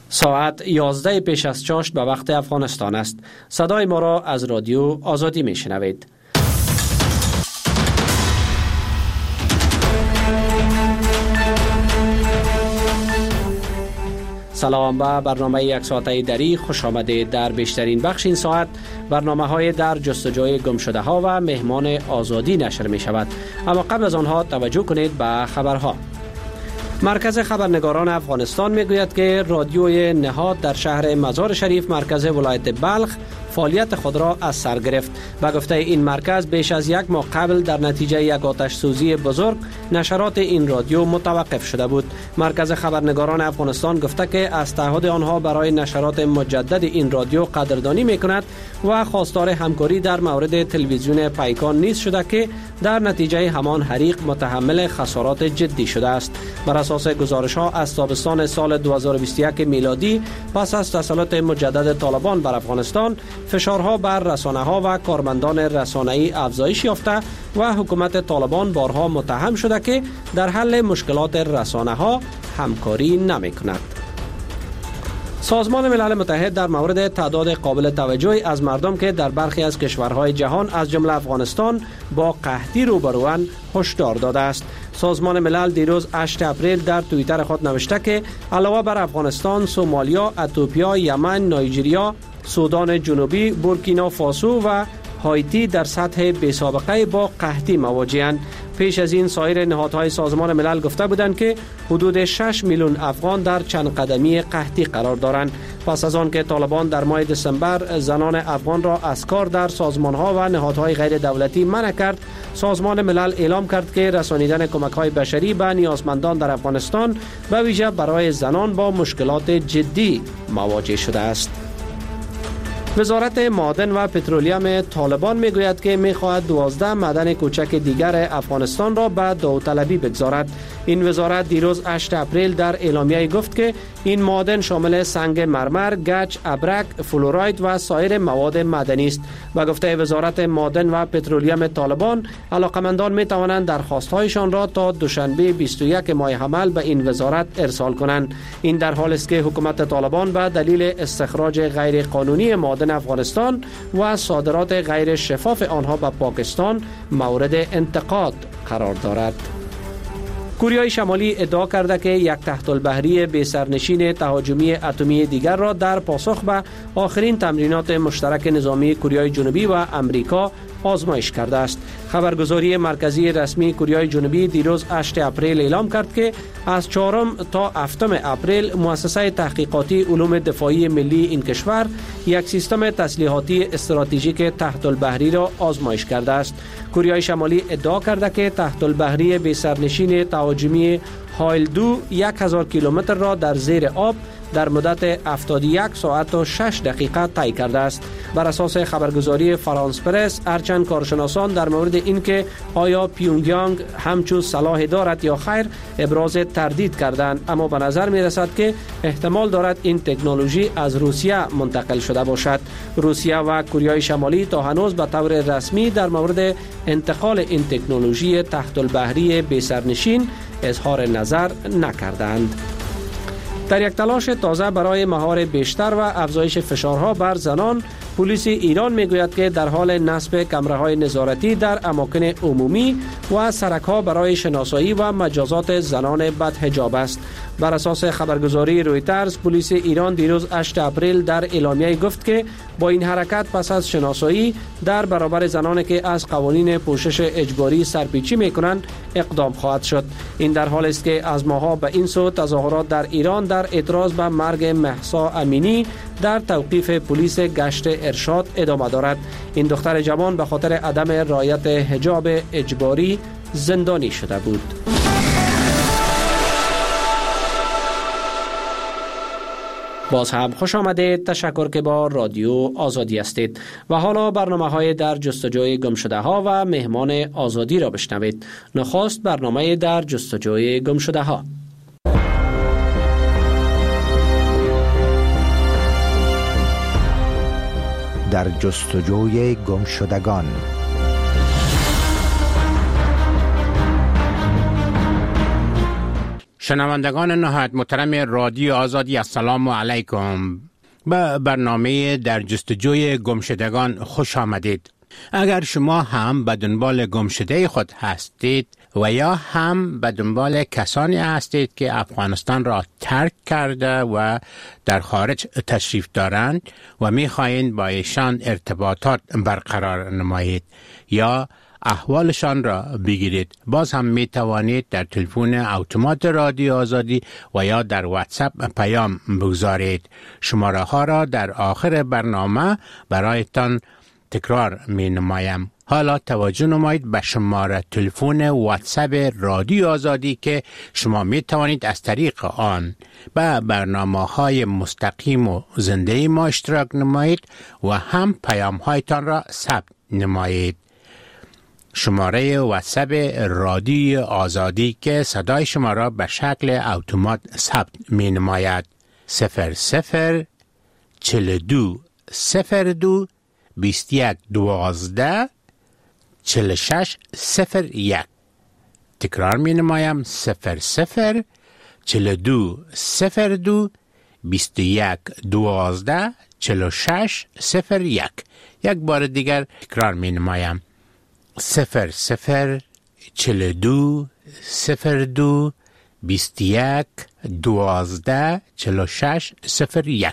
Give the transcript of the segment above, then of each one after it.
ساعت 11 پیش از چاشت به وقت افغانستان است. صدای ما را از رادیو آزادی می شنوید. سلام به برنامه یک ساعته دری خوش آمده. در بیشترین بخش این ساعت برنامه های در جستجوی گم شده ها و مهمان آزادی نشر می شود. اما قبل از آنها توجه کنید به خبرها. مرکز خبرنگاران افغانستان می گوید که رادیوی نهاد در شهر مزار شریف مرکز ولایت بلخ فعالیت خود را از سر گرفت. به گفته این مرکز بیش از یک ماه قبل در نتیجه یک آتش سوزی بزرگ نشرات این رادیو متوقف شده بود. مرکز خبرنگاران افغانستان گفته که از تعهد آنها برای نشرات مجدد این رادیو قدردانی می کند و خواستار همکاری در مورد تلویزیون پیکان نیز شده که در نتیجه همان حریق متحمل خسارات جدی شده است. بر اساس گزارش ها از تابستان سال 2021 میلادی پس از تسلط مجدد طالبان بر افغانستان فشارها بر رسانه ها و کارمندان رسانه‌ای افزایش یافته و حکومت طالبان بارها متهم شده که در حل مشکلات رسانه ها همکاری نمی کند. سازمان ملل متحد در مورد تعداد قابل توجهی از مردم که در برخی از کشورهای جهان از جمله افغانستان با قحطی روبروند هشدار داده است. سازمان ملل دیروز 8 اپریل در توییتر خود نوشته که علاوه بر افغانستان، سومالیا، اتیوپیا، یمن، نایجریا، سودان جنوبی، بورکینافاسو و هایتی در سطح بی‌سابقه با قحطی مواجه‌اند. پیش از این سایر نهادهای سازمان ملل گفته بودند که حدود 6 میلیون افغان در چند قدمی قحطی قرار دارند. پس از آن که طالبان در ماه دسامبر زنان افغان را از کار در سازمان‌ها و نهادهای غیر دولتی منع کرد، سازمان ملل اعلام کرد که رسانیدن کمک‌های بشری به نیازمندان در افغانستان به ویژه برای زنان با مشکلات جدی مواجه شده است. وزارت معادن و پترولیوم طالبان میگوید که میخواهد 12 معدن کوچک دیگر افغانستان را به داوطلبی بگذارد. این وزارت دیروز 8 اپریل در اعلامیه گفت که این معادن شامل سنگ مرمر، گچ، ابرک، فلوراید و سایر مواد معدنی است. به گفته وزارت معادن و پترولیوم طالبان، علاقمندان می توانند درخواست‌هایشان را تا دوشنبه 21 ماه حمل به این وزارت ارسال کنند. این در حالی است که حکومت طالبان به دلیل استخراج غیر قانونی معادن افغانستان و صادرات غیر شفاف آنها به پاکستان مورد انتقاد قرار دارد. کوریای شمالی ادعا کرده که یک تحت البحری بی سرنشین تهاجمی اتمی دیگر را در پاسخ به آخرین تمرینات مشترک نظامی کوریای جنوبی و امریکا آزمایش کرده است. خبرگزاری مرکزی رسمی کوریای جنوبی دیروز 8 اپریل اعلام کرد که از 4 تا 7 اپریل مؤسسه تحقیقاتی علوم دفاعی ملی این کشور یک سیستم تسلیحاتی استراتژیک تحت البحری را آزمایش کرده است. کوریای شمالی ادعا کرده که تحت البحری بی سرنشین تهاجمی هایل-2 1000 کیلومتر را در زیر آب در مدت 71 ساعت و 6 دقیقه طی کرده است. بر اساس خبرگزاری فرانس پرس، هرچند کارشناسان در مورد اینکه آیا پیونگیانگ همچون صلاح دارد یا خیر ابراز تردید کردند، اما به نظر می رسد که احتمال دارد این تکنولوژی از روسیه منتقل شده باشد. روسیه و کوریای شمالی تا هنوز به طور رسمی در مورد انتقال این تکنولوژی تحت البحری بی سرنشین اظهار نظر نکردند. در یک تلاش تازه برای مهار بیشتر و افزایش فشارها بر زنان، پلیس ایران میگوید که در حال نصب کمره‌های نظارتی در اماکن عمومی و سرک‌ها برای شناسایی و مجازات زنان بدحجاب است. بر اساس خبرگزاری رویترز، پلیس ایران دیروز 8 اپریل در اعلامیه گفت که با این حرکت پس از شناسایی در برابر زنانی که از قوانین پوشش اجباری سرپیچی می‌کنند اقدام خواهد شد. این در حالی است که از ماه‌ها به این سو تظاهرات در ایران در اعتراض به مرگ مهسا امینی در توقیف پلیس گشت ارشاد ادامه دارد. این دختر جوان به خاطر عدم رعایت حجاب اجباری زندانی شده بود. باز هم خوش آمدید. تشکر که با رادیو آزادی هستید و حالا برنامه‌های در جستجوی گمشده ها و مهمان آزادی را بشنوید. نخست برنامه در جستجوی گمشده ها. در جستجوی گمشدگان. شنوندگان نهایت محترم رادیو آزادی، السلام علیکم. به برنامه در جستجوی گمشدگان خوش آمدید. اگر شما هم به دنبال گمشده خود هستید و یا هم به دنبال کسانی هستید که افغانستان را ترک کرده و در خارج تشریف دارند و می‌خواهید با ایشان ارتباطات برقرار نمایید یا احوالشان را بگیرید، باز هم می توانید در تلفن اتومات رادیو آزادی و یا در واتساپ پیام بگذارید. شماره ها را در آخر برنامه برایتان تکرار می نمایم. حالا توجه نمایید به شماره تلفن واتساپ رادیو آزادی که شما می توانید از طریق آن به برنامه های مستقیم و زنده ما اشتراک نمایید و هم پیام هایتان را ثبت نمایید. شماره واتساپ رادیو آزادی که صدای شما را به شکل اتومات ثبت می نماید 00 42 02 21 12 46 01. تکرار می نمایم 00 42 02 21 12 46 01. یک بار دیگر تکرار می نمایم 00 42 02 21 12 46 01.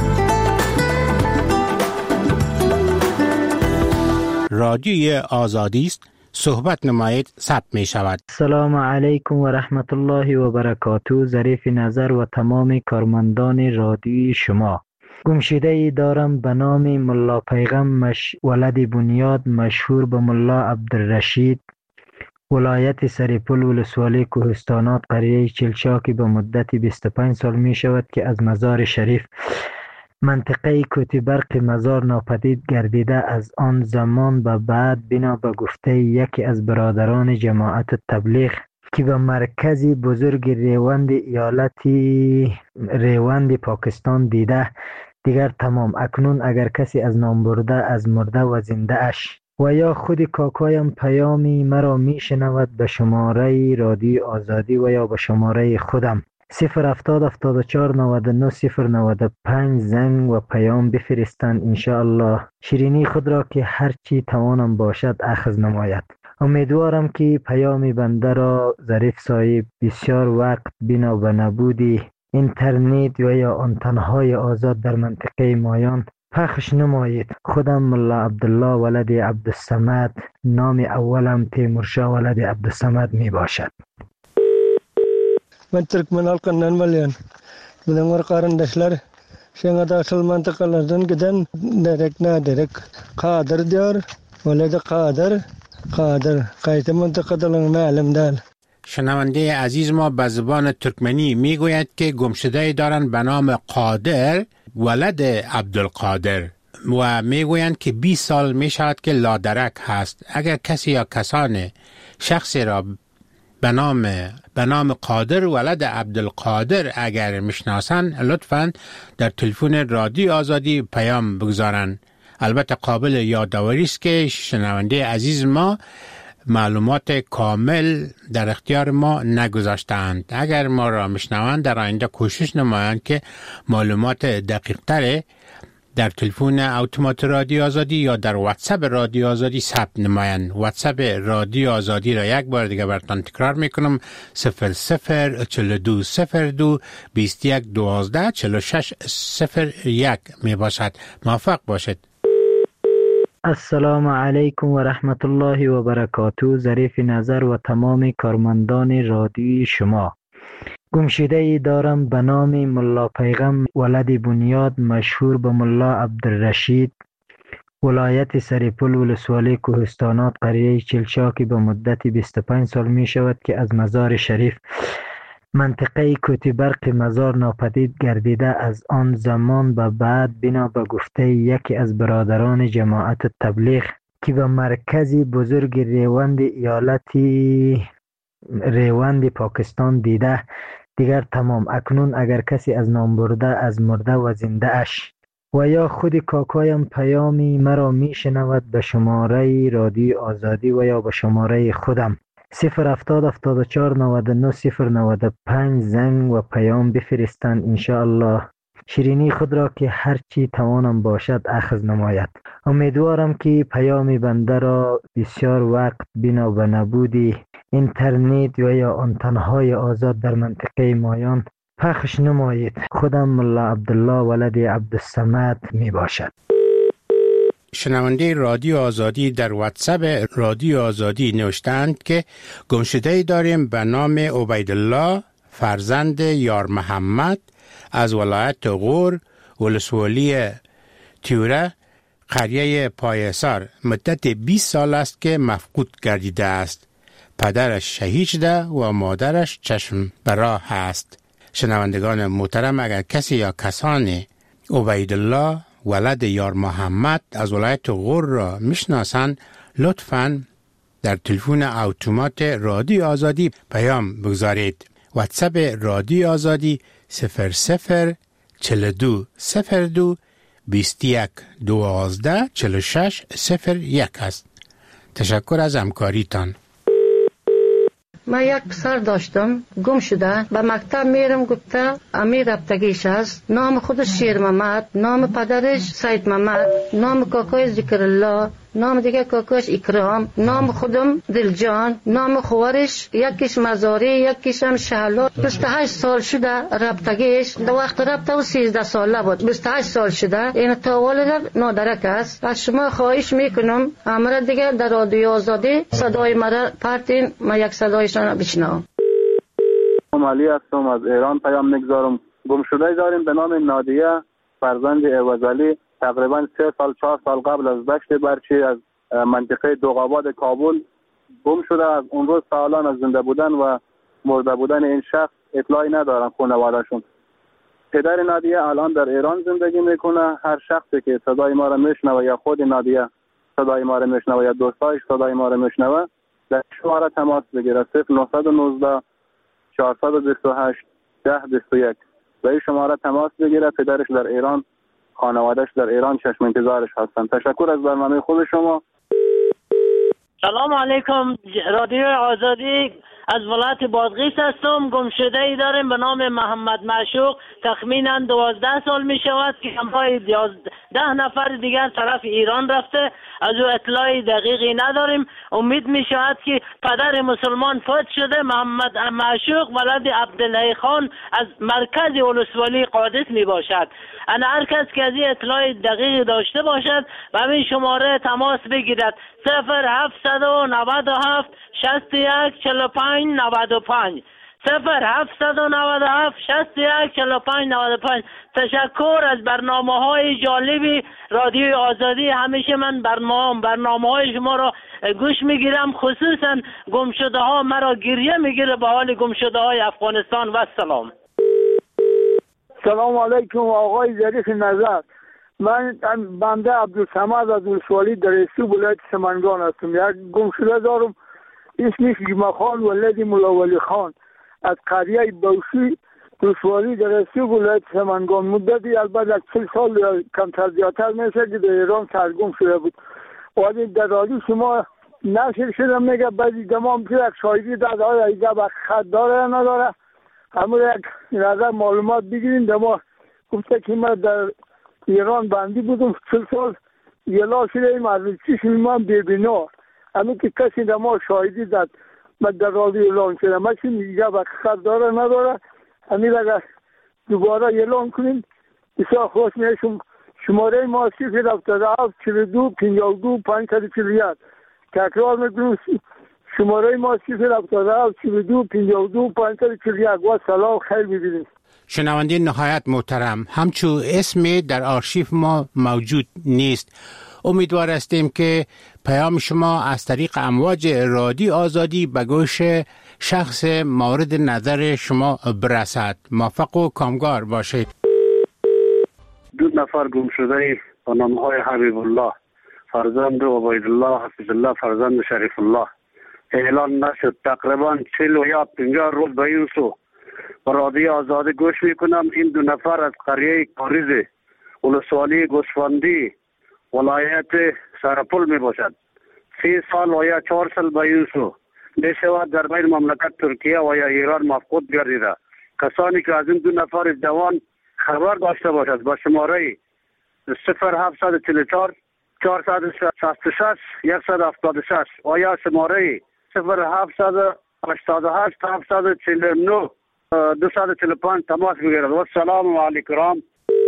رادیوی آزادی است. صحبت نمایید ثبت می شود. السلام علیکم و رحمت الله و برکاته. ظریف نظر و تمام کارمندان رادیوی شما. گمشده‌ای دارم به نام ملا پیغم ولد بنیاد، مشهور به ملا عبدالرشید، ولایت سریپل، ولسوالی کوهستانات، قریه چلچاکی. به مدت 25 سال می شود که از مزار شریف منطقه کوتی برق مزار ناپدید گردیده. از آن زمان به بعد بنا به گفته یکی از برادران جماعت تبلیغ که به مرکزی بزرگ ریوند پاکستان دیده، دیگر تمام. اکنون اگر کسی از نام برده از مرده و زنده اش و یا خود کاکایم پیامی مرا می شنود به شماره رادیو آزادی و یا به شماره خودم 070 74 99 095 زنگ و پیام بفرستند. انشاءالله شیرینی خود را که هرچی توانم باشد اخذ نماید. امیدوارم که پیام بنده را ظریف صاحب بسیار وقت بنا به نبودی اینترنت و یا آنتنهای آزاد در منطقه مایان پخش نمایید. خودم ملا عبدالله ولد عبدالصمد، نام اولم تیمورشاه ولد عبدالصمد می باشد. Ben Türkmen halkından malıyım. Bunlar kardeşler şengada asıl mantıkalardan giden derek kadir diyor. Öyle de kadir kayıtı mantıkadan معلم دال. شنونده عزیز ما به زبان ترکمنی می گوید که گمشده دارند به نام قادر ولد عبدالقادر و می گویند که 20 سال می شود که لادرک هست. اگر کسی یا کسان شخصی را به نام قادر ولد عبدالقادر اگر میشناسن لطفاً در تلفن رادیو آزادی پیام بگذارن. البته قابل یادآوری است که شنونده عزیز ما معلومات کامل در اختیار ما نگذاشتند. اگر ما را میشنوند در آینده کوشش نمایند که معلومات دقیق تر در تلفن اتومات رادیو آزادی یا در واتساپ رادیو آزادی ثبت نمایند. واتساپ رادیو آزادی را یک بار دیگه براتون تکرار میکنم 00 42 02 21 12 46 01 می باشد. موفق باشد. السلام علیکم و رحمت الله و برکاته. ظریف نظر و تمام کارمندان رادیوی شما. گمشده‌ای دارم به نام ملا پیغم ولد بنیاد، مشهور به ملا عبدالرشید، ولایت سریپل، ولسوالی کوهستانات، قریه چلچاکی. به مدت 25 سال می شود که از مزار شریف منطقه کوتی برق مزار ناپدید گردیده. از آن زمان به بعد بنا به گفته یکی از برادران جماعت تبلیغ که به مرکزی بزرگ ریوند پاکستان دیده، دیگر تمام. اکنون اگر کسی از نام برده از مرده و زنده اش و یا خود کاکایم پیامی مرا می شنود به شماره رادیو آزادی و یا به شماره خودم 070 74 99 095 زنگ و پیام بفرستند. انشاءالله شیرینی خود را که هرچی توانم باشد اخذ نماید. امیدوارم که پیام بنده را بسیار وقت بنا به نبودی اینترنت و یا آنتنهای آزاد در منطقه مایان پخش نمایید. خودم ملا عبدالله ولد عبدالصمد می باشد. شنونده رادیو آزادی در واتساپ رادیو آزادی نوشتند که گمشده‌ای داریم به نام عبیدالله فرزند یار محمد از ولایت غور ولسوالی تیوره قریه پایسار. مدت 20 سال است که مفقود گردیده است. پدرش شهید شده و مادرش چشم براه است. شنوندگان محترم، اگر کسی یا کسانی عبیدالله ولد یار محمد از ولایت غور را میشناسند، لطفاً در تلفن اتومات رادیو آزادی پیام بگذارید. واتساپ رادیو آزادی 00 42 02 21 12 46 01 است. تشکر از همکاریتان. من یک پسر داشتم گم شده، به مکتب میرم گفته امیر رفتگیش است. نام خودش شیر محمد، نام پدرش سید محمد، نام کاکای ذکر الله، نام دیگه کاکاش اکرام، نام خودم دلجان، نام خوارش یکیش مزاری یکیش هم شهلا. 28 سال شده رفتگیش. در وقت رفته و 13 ساله بود. 28 سال شده. این تا والد نادرک است. از شما خواهش میکنم امر دیگه در رادیو آزادی صدای مرا پرتین، ما یک صدایشان بشنوم. علی هستم، از ایران پیام میگذارم. گمشده داریم به نام نادیه فرزند عوضعلی. تقریبا 3 سال 4 سال قبل از دشت برچی از منطقه دوغاباد کابل گم شده. از اون روز تا الان از زنده بودن و مرده بودن این شخص اطلاعی ندارن خانواده‌شون. پدر نادیه الان در ایران زندگی میکنه. هر شخصی که صدای ما را میشنوه یا خود نادیه صدای ما را میشنوه یا دوستایش صدای ما را میشنوه، در شماره تماس بگیره 0919 428 1021 و این شماره تماس بگیره. پدرش در ایران، خانوادهش در ایران چشم انتظارش هستن. تشکر از برنامه خوب شما. سلام علیکم. رادیو آزادی از ولایت بادغیس هستم. گمشده ای داریم به نام محمد معشوق. تخمینا 12 سال می شود که همراه 10 نفر دیگر طرف ایران رفته. از او اطلاعی دقیقی نداریم. امید می شود که پدر مسلمان فوت شده. محمد معشوق ولد عبدالله خان از مرکز ولسوالی قادس می باشد. انا هر کس که از این اطلاع دقیق داشته باشد و همین شماره تماس بگیرد 0797 61 45 95 0797 61 45 95. تشکر از برنامه‌های جالبی رادیو آزادی. همیشه من برنامه‌های شما را گوش میگیرم، خصوصا گمشده‌ها مرا گریه میگیره به حال گمشده‌های افغانستان. و سلام. سلام علیکم آقای ظریف نظر. من بنده عبدالصمد از ولسوالی درستی ولایت سمنگان هستم. یک گمشده دارم اسمش جمعه خان ولد مولا ولی خان از قریه بوشی ولسوالی درستی ولایت سمنگان. مدتی البته 40 سال یا کمتر زیادتر میشه که در ایران سرگم شده بود. ولی در رادیو شما نشر شده میگه بعضی دمام که یک شاهدی داده های ایجا به خط داره یا نداره، همون یک نظر معلومات بگیریم. دما گفته که من در ایران بندی بودم 40 سال یلا شده ایم از چشم من ببینا. همین که کسی دما شاهدی داد من در رادیو اعلان شده. من چی میگه به خط داره نداره، همین اگر دوباره اعلان کنیم بسیار خوش میشم. شماره ما 077 42 52 541. تکرار میکنم شماره ما 077 42 52 541. و سلام، خیر ببینید. شنونده نهایت محترم، همچون اسمی در آرشیف ما موجود نیست. امیدوار هستیم که پیام شما از طریق امواج رادیو آزادی به گوش شخص مورد نظر شما برسد. موفق و کامگار باشید. 2 نفر گم شده با نامهای حبیب الله فرزند عبیدالله حفظ الله فرزند شریف الله اعلان نشد. تقریبا 40 یا 50 روز به این سو با رادیو آزادی گوش میکنم. این 2 نفر از قریه کاریز ولسوالی گوسفندی ولایت سرپل می باشد. 3 سال و یا 4 سال به این سو میشود در بین مملکت ترکیه و یا ایران مفقود گردیده. کسانی که از این 2 نفر جوان خبر داشته باشد با شماره 0744 466 176 و یا شماره 0788 749 245 تماس بگیرد. و السلام علیکم.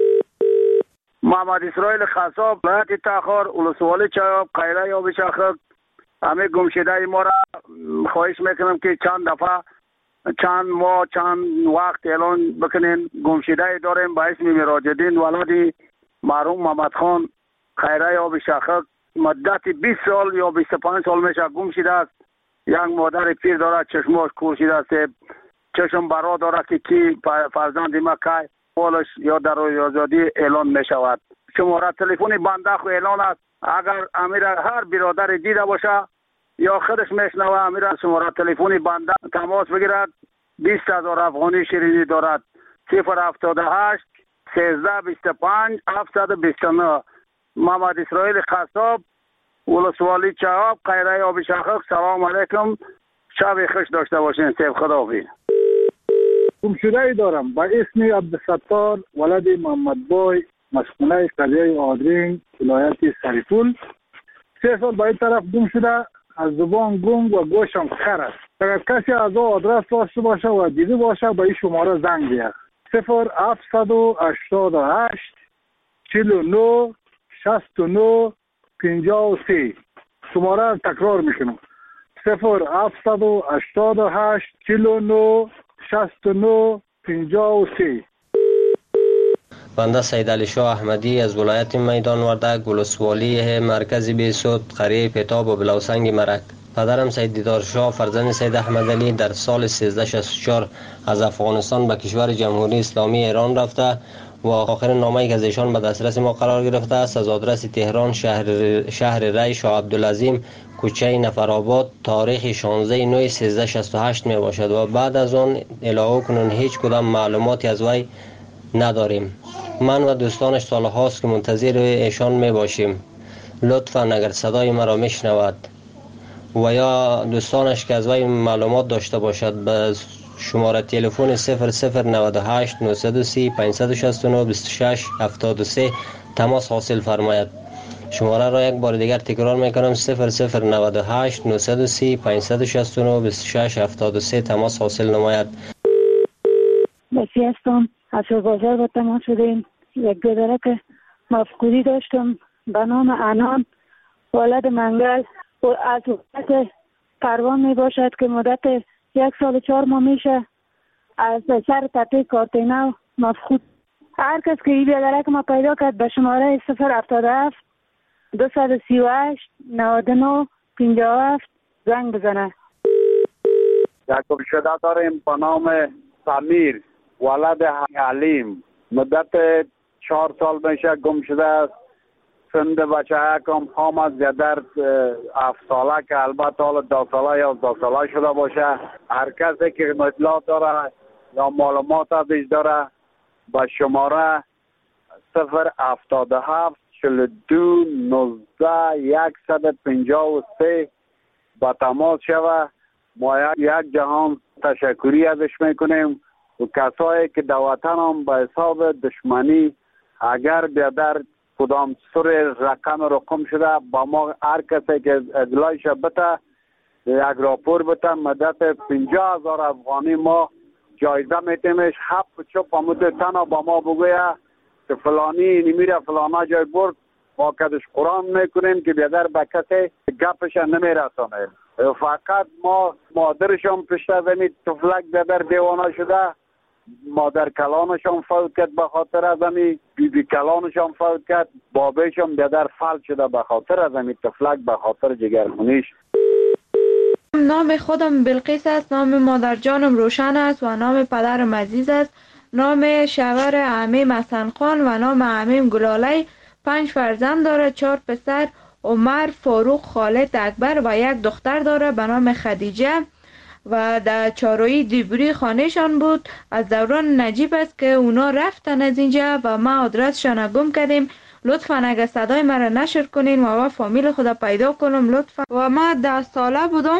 محمد اسرائیل خصاب، ولایت تاخر، ولسوالی چایاب، قیره یا بشاخک. همه گمشده ما را خواهش میکنم که چند دفعه، چند ماه، چند وقت اعلان بکنین. گمشده داریم با اسم مراجدین ولادی مرحوم محمد خان خیره یا بشاخک. مدت 20 سال یا 25 سال میشه گم شده است. یک مادر پیر داره، چشماش کور شده است، چشم برا داره که کی فرزند ما که والش یا در آزادی اعلان می شود. شماره تلفن بنده خو اعلان است. اگر امیر هر برادر دیده باشه یا خودش میشنوه، امیر شماره تلفن بنده تماس بگیرد. 20,000 افغانی شیرینی دارد. 078 1325 729. محمد اسرائیل خصاب، ولسوالی چهاب، قیره آب شاخک. سلام علیکم، شب خوش داشته باشین. سیف خداحافظ. گمشده ای دارم با اسم عبدالستار ولد محمد بای، مسکونه قریه آدرین، ولایت سریپول. 3 سال به این طرف گم شده. از زبان گنگ و گوشم خر است. اگر کسی از او آدرس داشته باشه و دیده باشه به این شماره زنگ بیاد. 0788 49 69 53. شماره را تکرار میکنم. 0788 49 69 53. بنده سید علی شاه احمدی از ولایت میدان وردک، ولسوالی مرکز بیسود، قریه پیتاب و بلوسنگ مرک. پدرم سید دیدار شاه فرزند سید احمد علی در سال 1364 از افغانستان به کشور جمهوری اسلامی ایران رفته و آخرین نامه‌ای که از ایشان به دسترس ما قرار گرفته است از آدرس تهران، شهر ری، شاه عبدالعظیم، کوچه نفرآباد، تاریخ 16/9/1368 می باشد و بعد از آن الهو کنون هیچ کدام معلوماتی از وی نداریم. من و دوستانش سال هاست که منتظر ایشان می باشیم. لطفاً اگر صدای مرا می شنود و یا دوستانش که از وی معلومات داشته باشد به شماره تلفن 0098 930 569 26 73 تماس حاصل فرماید. شماره را یک بار دیگر تکرار میکنم: 0098 930 569 26 73 تماس حاصل نماید. بسی هستم، از بازار با تماس شدیم. یک گذره که مفقودی داشتم به نام انان ولد منگل و از وقت پروان می باشد که مدت 1 سال و 4 ماه میشه از سر تپه کارتینو مفقود. هر کس که این بیادره که ما پیدا کرد به شماره 077 238 99 57 زنگ بزنه. یک گمشده داریم به نام سمیر ولد علیم. مدت 4 سال میشه گم شده است. سند بچه کم آمد در 7 ساله که البته حال 2 ساله یا 2 ساله شده باشه. هر کسی که اطلاع داره یا معلومات ازش داره با شماره 077 42 19 153 با تماس شوه. ما یک جهان تشکری ازش میکنیم و کسایی که در وطن هم به حساب دشمنی اگر بیادر کدام سر رقم شده با ما هر کسی که اطلاعش بده یک راپور بده مدت 50,000 افغانی ما جایزه میتیمش. 7 چوب آمده تنها با ما بگویه که فلانی نمیره فلانا جای برد ما کدش قرآن میکنیم که بیادر به کسی گپش نمیرسانه. فقط ما مادرشان پشت زمین تفلک بیادر دیوانه شده، مادر کلانشان فوت کرد به خاطر از امی، بیبی کلانشان فوت کرد، بابیشان بیادر فلج شده به خاطر از امی تفلک، به خاطر جگرخونیش. نام خودم بلقیس است، نام مادر جانم روشن است و نام پدرم عزیز است. نام شوهر عمیم حسن خان و نام عمیم گلالی. 5 فرزند داره، 4 پسر عمر، فاروق، خالد، اکبر و 1 دختر داره به نام خدیجه و در چارویی دیبری خانهشان بود. از دوران نجیب است که اونا رفتن از اینجا و ما آدرسشان گم کردیم. لطفا اگر صدای مرا نشر کنین و فامیل خدا پیدا کنم لطفا. و ما 10 ساله بودم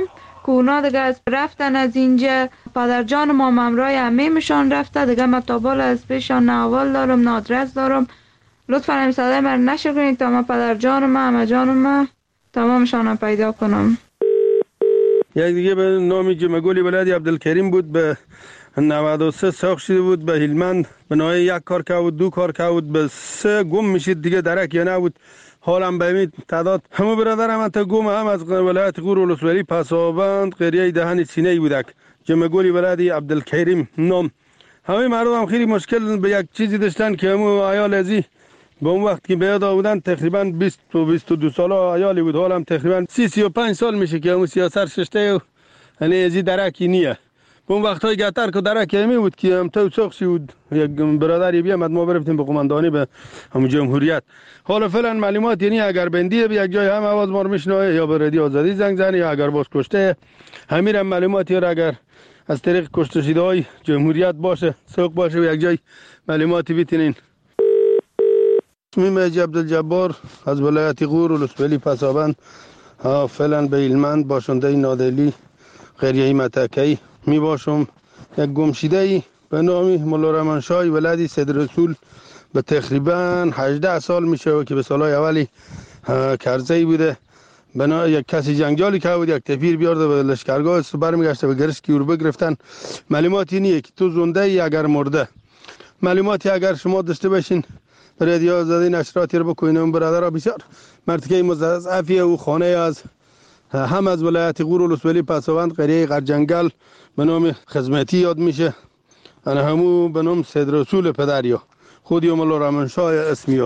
که اونا دیگه رفتن از اینجا. پدرجان ما ممرای عمیمشان رفته دیگه. من تابال از پیشان نه اول دارم نه آدرس دارم. لطفا این صدای من نشر کنید تا من پدرجان ما همه جان ما تمامشان پیدا کنم. یک دیگه به نامی جمگولی ولادی عبدالکریم بود، به 93 ساخت شده بود، به هلمند به نوعی یک کار که بود، 2 کار که بود، به 3 گم میشید دیگه درک یا نبود. حالم به این تعداد همه برادرم انتا گم هم از ولایت غور ولسوالی پسابند قریه دهن سینه بودک. جمگولی ولادی عبدالکریم نام. همه مردم هم خیلی مشکل به یک چیزی داشتن که همون عیال ازی به اون وقت که بیاد آودن تقریبا 20 و 22 ساله عیالی بود. حالم تقریبا 30-35 سال میشه که همون سیاست ششته و یعنی ازی درکی نیه. به اون وقت های گتر که درک همی بود که هم تو ساخشی بود. یک برادری بیامد ما برفتیم به قماندانی به همون جمهوریت. حالا فعلا معلومات یعنی اگر بندیه به یک جای هم آواز ما رو میشنوه یا به رادیو آزادی زنگ زنه یا اگر باز کشته همین هم معلوماتی را اگر از طریق کشته شده های جمهوریت باشه سوق باشه و یک جای معلوماتی بیتینین. اسمی مهدی عبدالجبار از ولایت غور ولسوالی پسابند فعلا به هلمند باشنده نادلی قریه متکی می باشم. یک گمشیده به نام مولا رحمانشاه ولدی سید رسول به تقریبا 18 سال میشه و که به سالهای اولی کرزی بوده. بنا یک کسی جنگجالی که بود یک تفیر بیارده به لشکرگاه برمیگشته به گرشکی رو بگرفتن. معلوماتی نیه که تو زنده ای اگر مرده. معلوماتی اگر شما داشته باشین رادیو آزادی نشراتی رو بکنین. اون برادرها بسیار مرتکه مضاعفیه و خانه از هم از ولایت غور ولسوالی پسابند قریه قرجنگل به نام خدمتی یاد میشه. انا همو به نام سید رسول پدریا خودی مولا رحمانشاه اسمیو.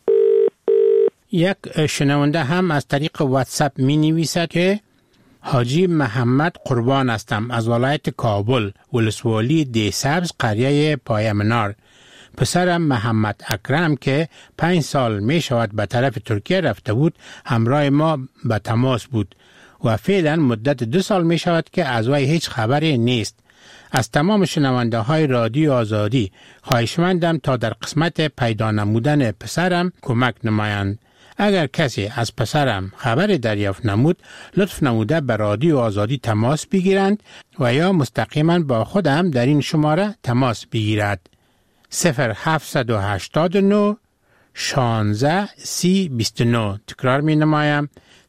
یک شنونده هم از طریق واتساپ می نویسد که حاجی محمد قربان هستم از ولایت کابل ولسوالی دی سبز قریه پایمنار. پسرم محمد اکرم که 5 سال می شود به طرف ترکیه رفته بود همراه ما به تماس بود و فعلا مدت 2 سال می شود که از وی هیچ خبری نیست. از تمام شنونده های رادیو آزادی خواهشمندم تا در قسمت پیدا نمودن پسرم کمک نمایند. اگر کسی از پسرم خبری دریافت نمود لطف نموده به رادیو آزادی تماس بگیرند و یا مستقیما با خودم در این شماره تماس بگیرد. 0789 16 30 29. تکرار می نمایم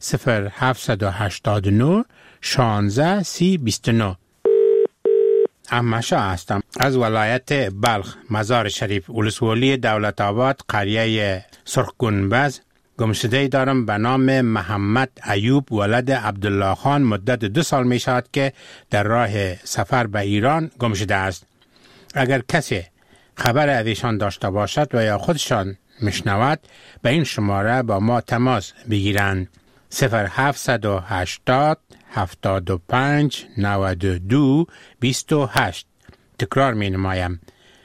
0789 16 30 29. احمدشاه هستم از ولایت بلخ مزار شریف ولسوالی دولت آباد قریه سرخ گنبز. گمشده دارم به نام محمد ایوب ولد عبدالله خان. مدت 2 سال می شود که در راه سفر به ایران گمشده است. اگر کسی خبر از ایشان داشته باشد و یا خودشان میشنود به این شماره با ما تماس بگیرند. 0780 75 92 28. تکرار می نمایم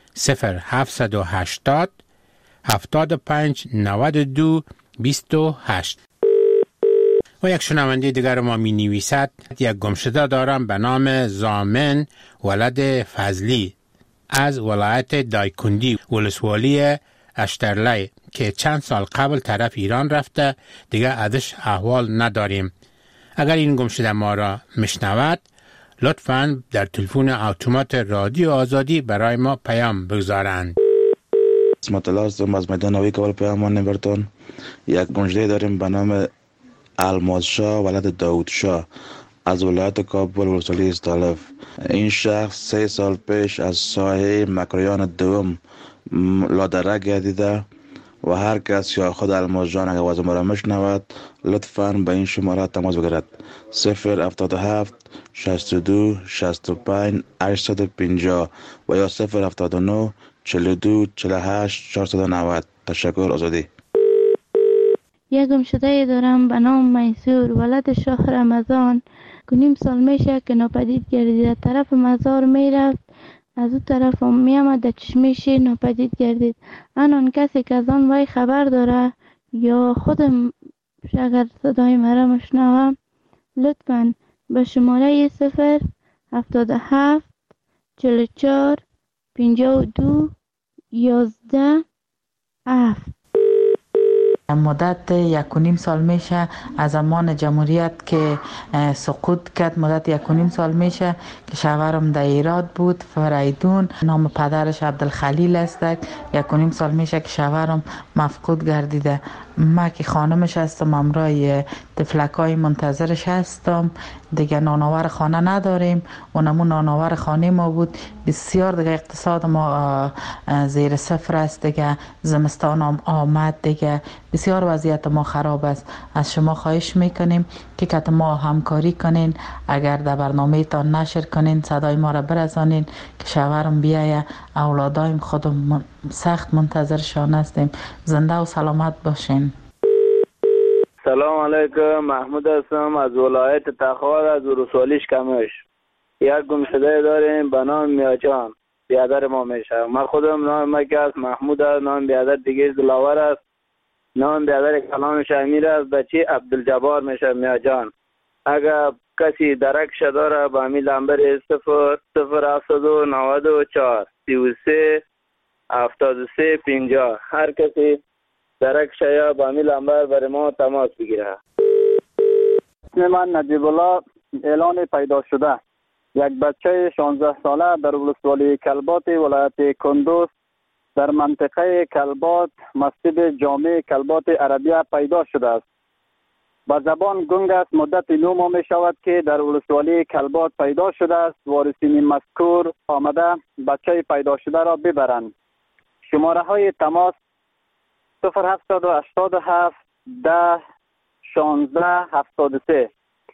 0780 75 92 28. و یک شنونده دیگر ما می نویسد یک گمشده دارم به نام زامن ولد فضلی از ولایت دایکندی ولسوالی اشترلی که چند سال قبل طرف ایران رفته دیگه ازش احوال نداریم. اگر این گمشده ما را میشنود لطفاً در تلفن اتومات رادیو آزادی برای ما پیام بگذارند. اسمت الله هستم از میدان نوی کابل پیامان نمبرتون. یک گمشده داریم به نام الماس شاه ولد داود شاه از ولایت کابل ولسوالی استالف. این شخص 3 سال پیش از ساحه مکریان دوم لادره گردیده و هر کس یا خود الماس جان اگر آواز ما را میشنود لطفاً به این شماره تماس بگیرد 077 62 65 850 و یا 079 42 48 490. تشکر. آزادی. یک گمشده دارم به نام میسور ولد شاه رمضان که 9 سال میشه که ناپدید گردید. طرف مزار میرفت از اون طرف هم میامد در چشمه شیر ناپدید گردید. آن کسی که از آن وی خبر داره یا خودم اگر صدای مرا مشنوم لطفاً به شماره 077 44 52 11 7. مدت 1.5 سال میشه از زمان جمهوریت که سقوط کرد. مدت 1.5 سال میشه که شوهرم در ایراد بود، فریدون. نام پدرش عبدالخلیل است. 1.5 سال میشه که شوهرم مفقود گردیده. ما که خانمش هستم، امرای تفلکای منتظرش هستم. دیگه نانآور خانه نداریم. اونمون نانآور خانه ما بود. بسیار دیگه اقتصاد ما زیر صفر است. دیگه زمستان هم آمد، دیگه بسیار وضعیت ما خراب است. از شما خواهش میکنیم که ما همکاری کنین، اگر در برنامه تان نشر کنین، صدای ما را برسانین که شوهرم بیایه. اولادایم خودم سخت منتظرشان هستیم. زنده و سلامت باشین. سلام علیکم، محمود هستم از ولایت تخار، از ولسوالی کمش. یک گمشده داریم به نام میاجان، بیادر ما میشه. من خودم نام مکه است، محمود است. نام بیادر دیگه دلاور است. نام بیادر کلامش امیر است. بچه عبدالجبار میشه میاجان. اگر کسی درک داره با امی لمبر 00794 33 73 50 هر کسی درک یا با امی لمبر برای ما تماس بگیره. من نجیب الله، اعلان پیدا شده. یک بچه 16 ساله در ولسوالی کلبات ولایت کندوز در منطقه کلبات مسجد جامع کلبات عربیه پیدا شده است. با زبان گنگ است. مدت 9 ماه می شود که در ولسوالی کلبات پیدا شده است. وارثین مذکور آمده بچه پیدا شده را ببرند. شماره های تماس 0787 10 16 73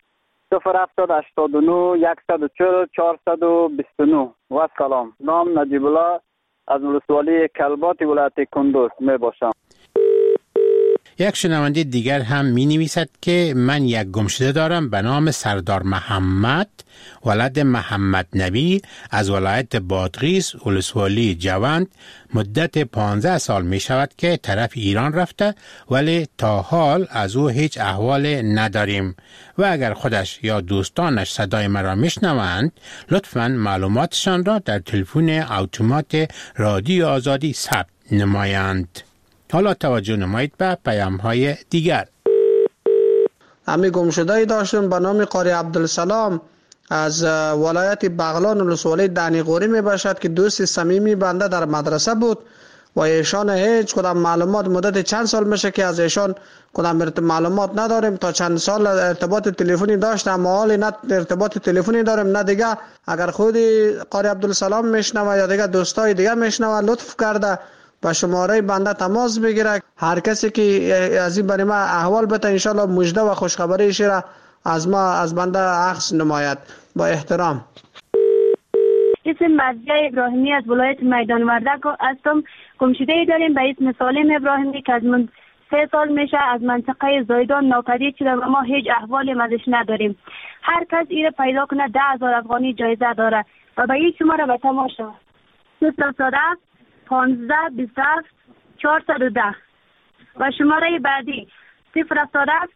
0789 140 429 و سلام. نام نجیب الله از ولسوالی کلبات ولایت کندوز می باشم. یک شنونده دیگر هم می نویسد که من یک گمشده دارم به نام سردار محمد ولد محمد نبی از ولایت بادغیس ولسوالی جوند. مدت 15 سال می شود که طرف ایران رفته، ولی تا حال از او هیچ احوال نداریم و اگر خودش یا دوستانش صدای مرا میشنوند لطفاً معلوماتشان را در تلفن اتومات رادیو آزادی ثبت نمایند. حالا توجه نمایید به پیام‌های دیگر. امی گمشده‌ای داشتم به نام قاری عبدالسلام از ولایت بغلان ولسوالی دنیقوری می باشد که دوست صمیمی بنده در مدرسه بود و ایشان هیچ کدام معلومات مدت چند سال میشه که از ایشان کدام معلومات نداریم. تا چند سال ارتباط تلفنی داشتم، اما حالی نه ارتباط تلفنی داریم نه دیگه. اگر خودی قاری عبدالسلام میشنوه یا دیگه دوستای دیگه میشنوه لطف کرده با شماره بنده تماس بگیره. هر کسی که از این برای ما احوال بده ان شاء الله مژده و خوشخبریش را از ما از بنده عکس نماید. با احترام. اسم مرضیه ابراهیمی از ولایت میدان وردک هستم. گمشده‌ای داریم به اسم سالم ابراهیمی که از من 3 سال میشه از منطقه زایدان ناپدید شده و ما هیچ احوالی ازش نداریم. هر کس ایره پیدا کنه 10,000 افغانی جایزه داره و به این شماره به تماشا 0 15 27 410 و شماره بعدی 0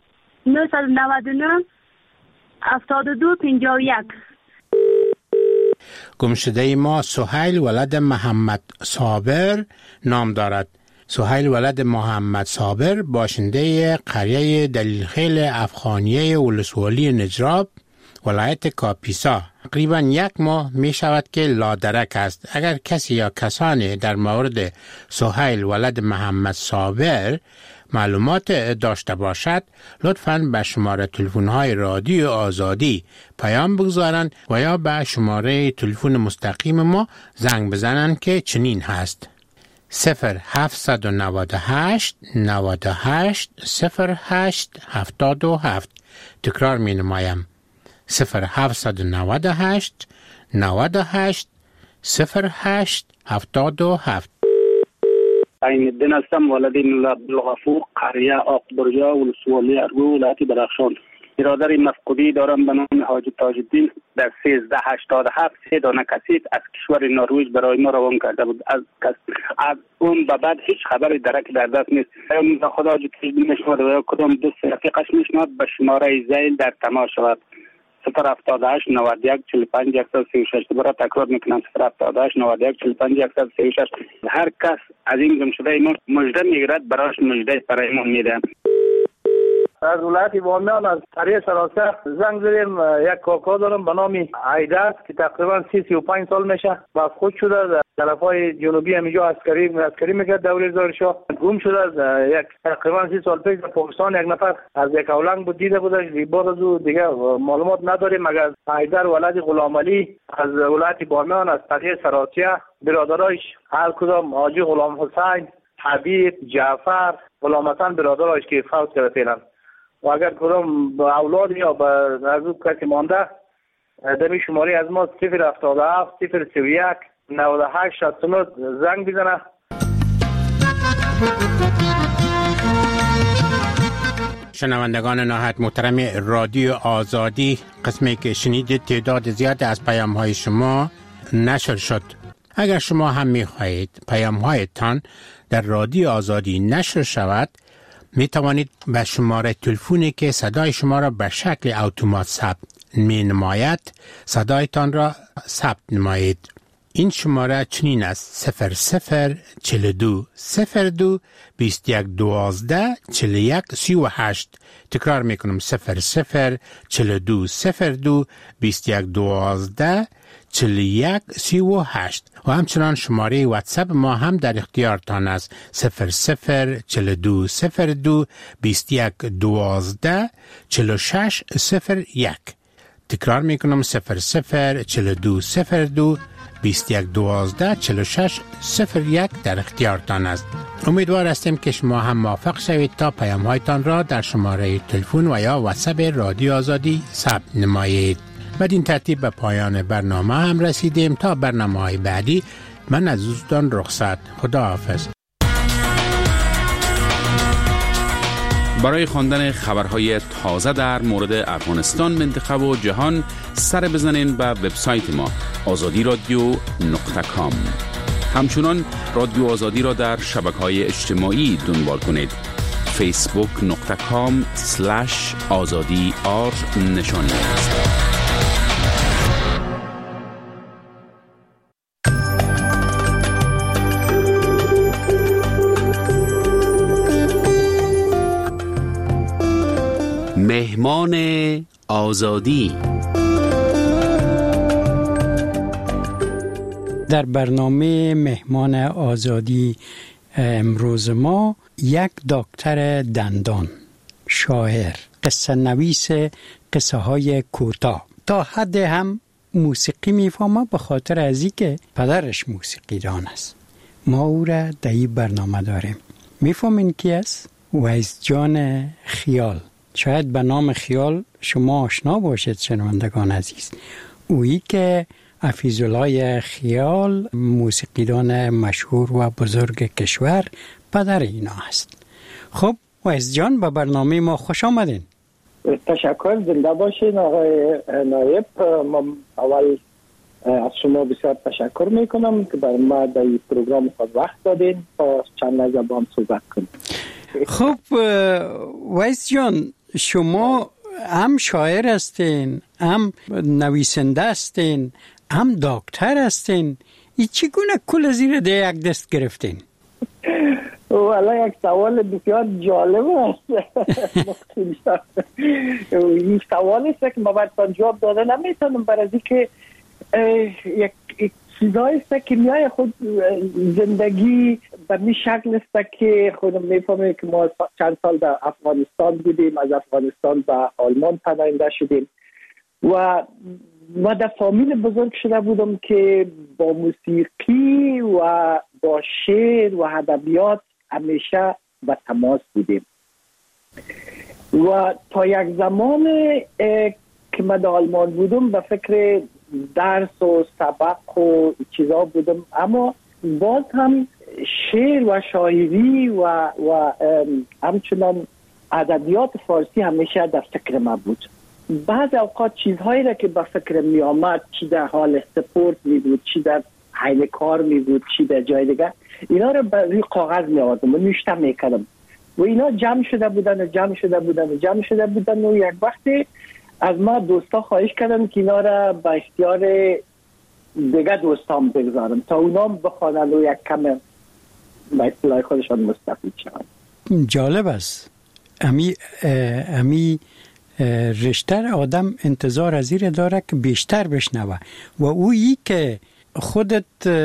999 72 51. گمشده ما سهیل ولد محمد صابر نام دارد. سهیل ولد محمد صابر باشنده قریه دلیلخیل افغانیه ولسوالی نجراب ولایت کاپیسا تقریبا 1 ماه می شود که لادرک است. اگر کسی یا کسانی در مورد سهیل ولد محمد صابر معلومات داشته باشد لطفاً به شماره تلفن‌های رادیو آزادی پیام بگذارند و یا به شماره تلفن مستقیم ما زنگ بزنند که چنین هست 0798 98 08 77. تکرار می نمایم 0798 98 08 77. عین الدین هستم، ولد عبدالغفور، قریه آقبرجا ولسوالی ارگو ولایت بدخشان. برادر مفقودی دارم به نام حاج تاج الدین در 1387 3 دانه کسیت از کشور نروژ برای ما روان کرده بود. از اون به بعد هیچ خبری درک در دست نیست. خدا حاج تاج الدین میشود و کدام دوست رفیقش میشود به شماره زیل در تماس شود 078 91 45 136. دوباره تکرار میکنم 078 91 45 136. هر کس از این گمشده ما مژده میگیرد براش مژده برای ما میدن. از ولایت بامیان از قریه سراسر زنگ زدیم. یک کاکا دارم به نام عیدر که تقریبا 35 سال میشه با خود شده در طرفای جنوبی همینجا عسکری میکرد دوره زارشاه گم شده. از یک تقریبا 30 سال پیش در پاکستان یک نفر از یک اولنگ بود دیده بودش. بعد از او دیگه معلومات نداریم مگر عیدر ولد غلام علی از ولایت بامیان از قریه سراسر برادرایش هر کدام حاجی غلام حسین حبیب جعفر غلام حسن برادرایش که فوت کرده فعلا و اگر کدام اولاد یا از او کسی مانده دمی شماری از ما 077 031 98 69 زنگ بزنه. شنوندگان نهایت محترم رادیو آزادی، قسمی که شنیدید تعداد زیاد از پیام های شما نشر شد. اگر شما هم می خواهید پیام هایتان در رادیو آزادی نشر شود، می توانید به شماره تلفنی که صدای شما را به شکل اتومات ثبت می نماید صدایتان را ثبت نمایید. این شماره چنین است: 0042 02 21 12 41 38. تکرار می کنم: 0042 02 21 12 41 38. و همچنان شماره واتساپ ما هم در اختیارتان است: 0042 02 21 12 46 01. تکرار می کنم: 0042 02 21 12 46 01 در اختیارتان است. امیدوار هستیم که شما هم موفق شوید تا پیام هایتان را در شماره تلفن و یا واتساپ رادیو آزادی ثبت نمایید. بدین ترتیب به پایان برنامه هم رسیدیم. تا برنامه های بعدی من از دوستان رخصت. خدا حافظ. برای خواندن خبرهای تازه در مورد افغانستان، منطقه و جهان سر بزنین به وبسایت ما azadiradio.com. همچنان رادیو آزادی را در شبکه‌های اجتماعی دنبال کنید: facebook.com/azadi_r نشانی است. مهمان آزادی. در برنامه مهمان آزادی امروز ما یک دکتر دندان، شاعر، قصه نویس قصه های کوتاه، تا حد هم موسیقی میفهمه به خاطر ازی که پدرش موسیقی دان است. ما او را در این برنامه داریم. میفهمین کی است؟ ویس جان خیال. شاید به نام خیال شما آشنا باشید شنوندگان عزیز. اویی که حفیظالله خیال، موسیقیدان مشهور و بزرگ کشور، پدر اینا است. خب ویس جان، به برنامه ما خوش آمدین. تشکر، زنده باشین آقای نایب. ما اول از شما بسیار تشکر میکنم که بر ما در این پروگرام خود وقت دادین تا چند لحظه با هم صحبت کنیم. خب ویس جان، شما هم شاعر هستین، هم نویسنده هستین، هم دکتر هستین. ای چگونه کل زیر ده یک دست گرفتین؟ والا یک سوال بسیار جالب است. این سوال است که ما براتون جواب داده نمیتونم، برای اینکه یک چیزایی است که میای خود زندگی به این شکل است که خودم میفهمم که ما چند سال در افغانستان بودیم، از افغانستان به آلمان پناهنده شدیم و ما در فامیل بزرگ شده بودم که با موسیقی و با شعر و ادبیات همیشه به تماس بودیم و تا یک زمان که من در آلمان بودم به فکر درس و سبق و چیزا بودم، اما باز هم شعر و شاعری و همچنان ادبیات فارسی همیشه در فکر من بود. بعض اوقات چیزهایی را که به فکر می آمد، چی در حال سپورت می بود، چی در حین کار می بود، چی در جای دیگر، اینا را به روی کاغذ می آوردم و نوشته می کردم و اینا جمع شده بودن و یک وقتی از ما دوستا خواهش کردم که اینا را به اختیار دیگه دوستان بگذارم تا اونا بخوانند و یک کم به اصطلاح خودشان مستفید شوند. جالب است. امی رشتر آدم انتظار از این داره که بیشتر بشنوه و اویی که خودت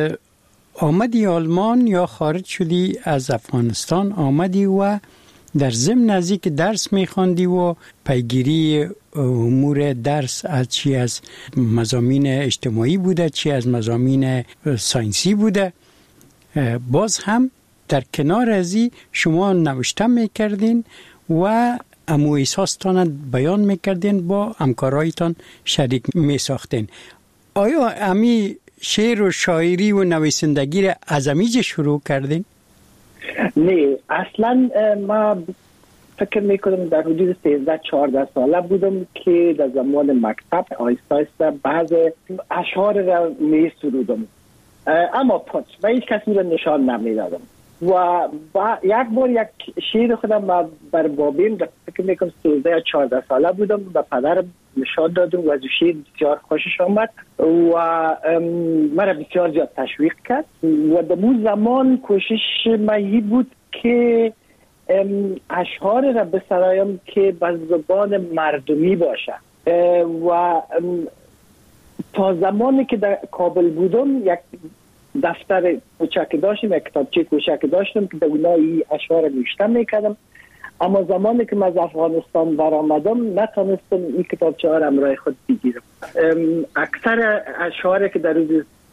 آمدی آلمان یا خارج شدی از افغانستان آمدی و در ضمن نزدیک درس میخواندی و پیگیری امور درس از چی از مضامین اجتماعی بوده چی از مضامین ساینسی بوده، باز هم در کنار ازی شما نوشته میکردین و امو احساستان بیان میکردین با همکارایتان شریک میساختین. آیا امی شعر و شاعری و نویسندگی را از امیج شروع کردین؟ نه، اصلا ما فکر میکنم در حدود 13-14 ساله بودم که در زمان مکتب آیسته آیسته بعض اشعار را می سرودم، اما پس و هیچ کسی را نشان نمیدادم و یک بار یک شعر خودم بر بابیم فکر میکنم 13-14 ساله بودم و پدرم نشان دادم و از شعر بسیار خوشش آمد و مرا بسیار زیاد تشویق کرد و در اون زمان کوشش مایی بود که اشعار را بسرایم که به زبان مردمی باشه و تا زمانی که در کابل بودم یک دفتر کوچک داشتم، یک کتابچه کوچک داشتم که در اونایی اشعار نوشته میکردم، اما زمانی که من از افغانستان برآمدم نتونستم این کتابچه ها را همراه خود بگیرم. اکثر اشعاری که در روز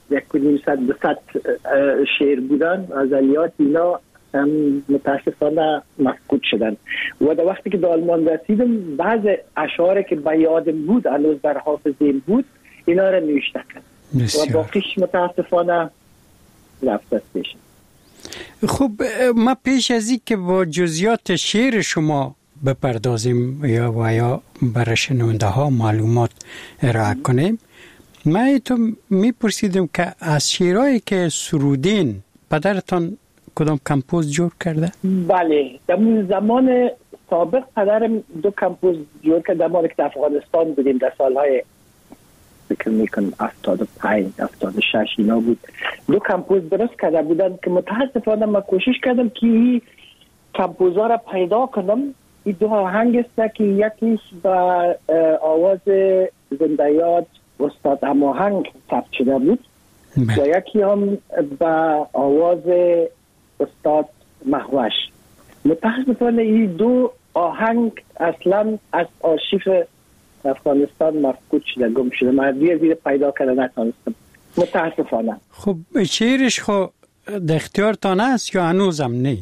100 شعر بودن غزلیات اینا متاسفانه مفقود شدن و در وقتی که به آلمان رسیدم بعض اشعاری که به یادم بود هنوز در حافظه‌ام بود اینا را نوشته کردم و باقیش متاسفانه رفت پیش. خب ما پیش از این که با جزئیات شعر شما بپردازیم یا برای شنونده ها معلومات ارائه کنیم، من تو میپرسیدم که از شعرهایی که سرودین پدرتان کدام کمپوز جور کرده؟ بله، در زمان سابق پدرم 2 کمپوز جور کرده. ما که در افغانستان بودیم در سالهای فکر میکنم 75-76 اینا بود، 2 کمپوز درست کرده بودن که متاسفانه من کوشش کردم که این کمپوزها را پیدا کنم. این 2 آهنگ است که یکیش با آواز زنده یاد استاد هماهنگ ثبت شده بود و یکی هم با آواز استاد مهوش. متاسفانه این 2 آهنگ اصلا از آرشیو افغانستان مفقود شده، گم شده. من دیر پیدا کرده نتونستم متاسفانه. خب شعرش خو در اختیارتان است یا هنوزم نه؟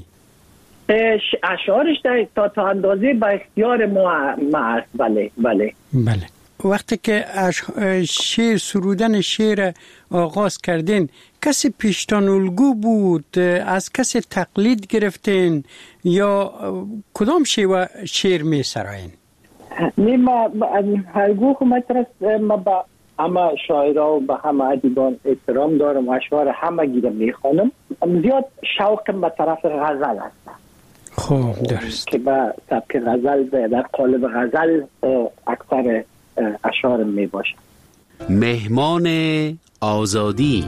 اشعارش تا اندازه با اختیار ما است. بله. وقتی که شعر سرودن شعر آغاز کردین کسی پیشتان الگو بود؟ از کسی تقلید گرفتین یا کدام شعر می سراین؟ نه، ما هر گوه ما با همه شاعرها و با همه ادیبان احترام دارم و اشعار همه گیرم میخوانم. زیاد شوقم به طرف غزل هست. خب درست که با سبک غزل در قالب غزل اکثر اشعارم می باشه. مهمان آزادی.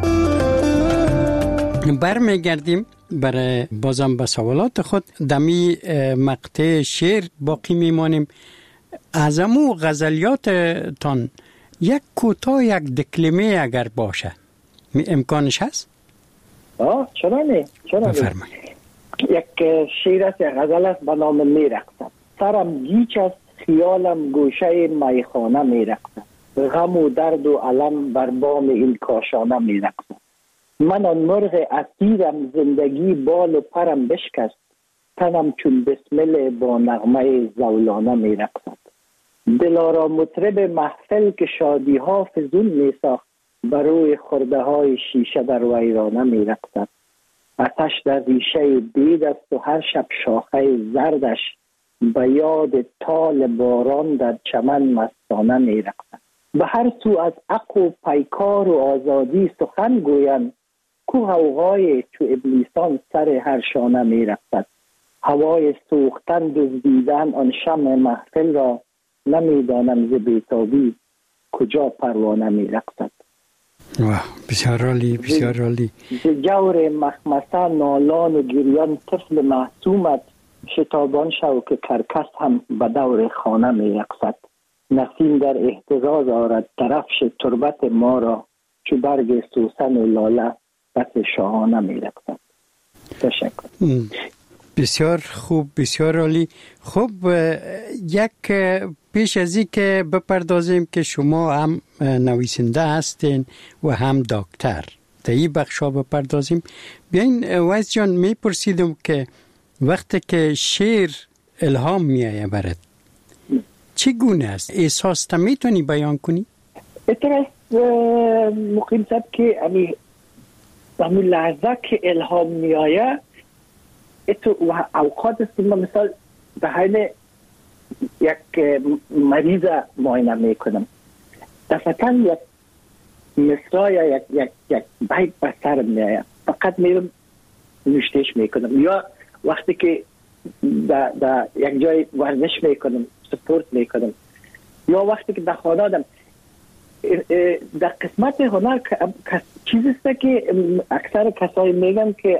برمیگردیم برای بازم به سوالات خود. دمی مقطع شعر باقی میمانیم. از امو غزلیاتتان یک کوتاه یک دکلمه اگر باشه امکانش هست؟ چرا نه؟ بفرمایید. یک شعر است، یک غزل است به نام میرقصم. سرم گیچ است، خیالم گوشه میخانه میرقصم. غم و درد و علم بر بام این کاشانه میرقصم. من آن مرغ اسیرم، زندگی بال و پرم بشکست. تنم چون بسمل با نغمه زولانه میرقصد. دلارا مطرب محفل که شادی ها فزون میساخت، بر روی خرده های شیشه در ویرانه میرقصد. آتش در ریشه بید است و هر شب شاخه زردش، به یاد تال باران در چمن مستانه میرقصد. به هر سو از عقل و پیکار و آزادی سخن گویند، کو غوغای چو ابلیسان سر هر شانه میرقصد. هوای سوختن دزدیدن آن شمع محفل را، نمیدانم ز بیتابی کجا پروانه میرقصد. بسیار عالی، بسیار عالی. ز جور مخمسه نالان و گریان طفل معصومت شتابان شو که کرکس هم به دور خانه میرقصد. نسیم در اهتزاز آرد درفش تربت ما را، چو برگ سوسن و لاله بس شاهانه میرقصد. تشکر. بسیار خوب، بسیار عالی. خب یک پیش از این که بپردازیم که شما هم نویسنده هستین و هم دکتر، در این بخشا بپردازیم. بیاین ویس جان، میپرسیدم که وقتی که شعر الهام میایه برات چگونه است؟ احساس تا میتونی بیان کنی؟ اترس مقیم صد که امی لحظه که الهام میایه اتو اوقات است که من مثال به حال یک مریض معاینه میکنم، دفعتا یک مصرع یک بیت به سر میایه، فقط میرم نوشتش میکنم. یا وقتی که در یک جای ورزش میکنم، سپورت میکنم، یا وقتی که در خانه آدم در قسمت هنر چیزی است که اکثر کسایی میگن که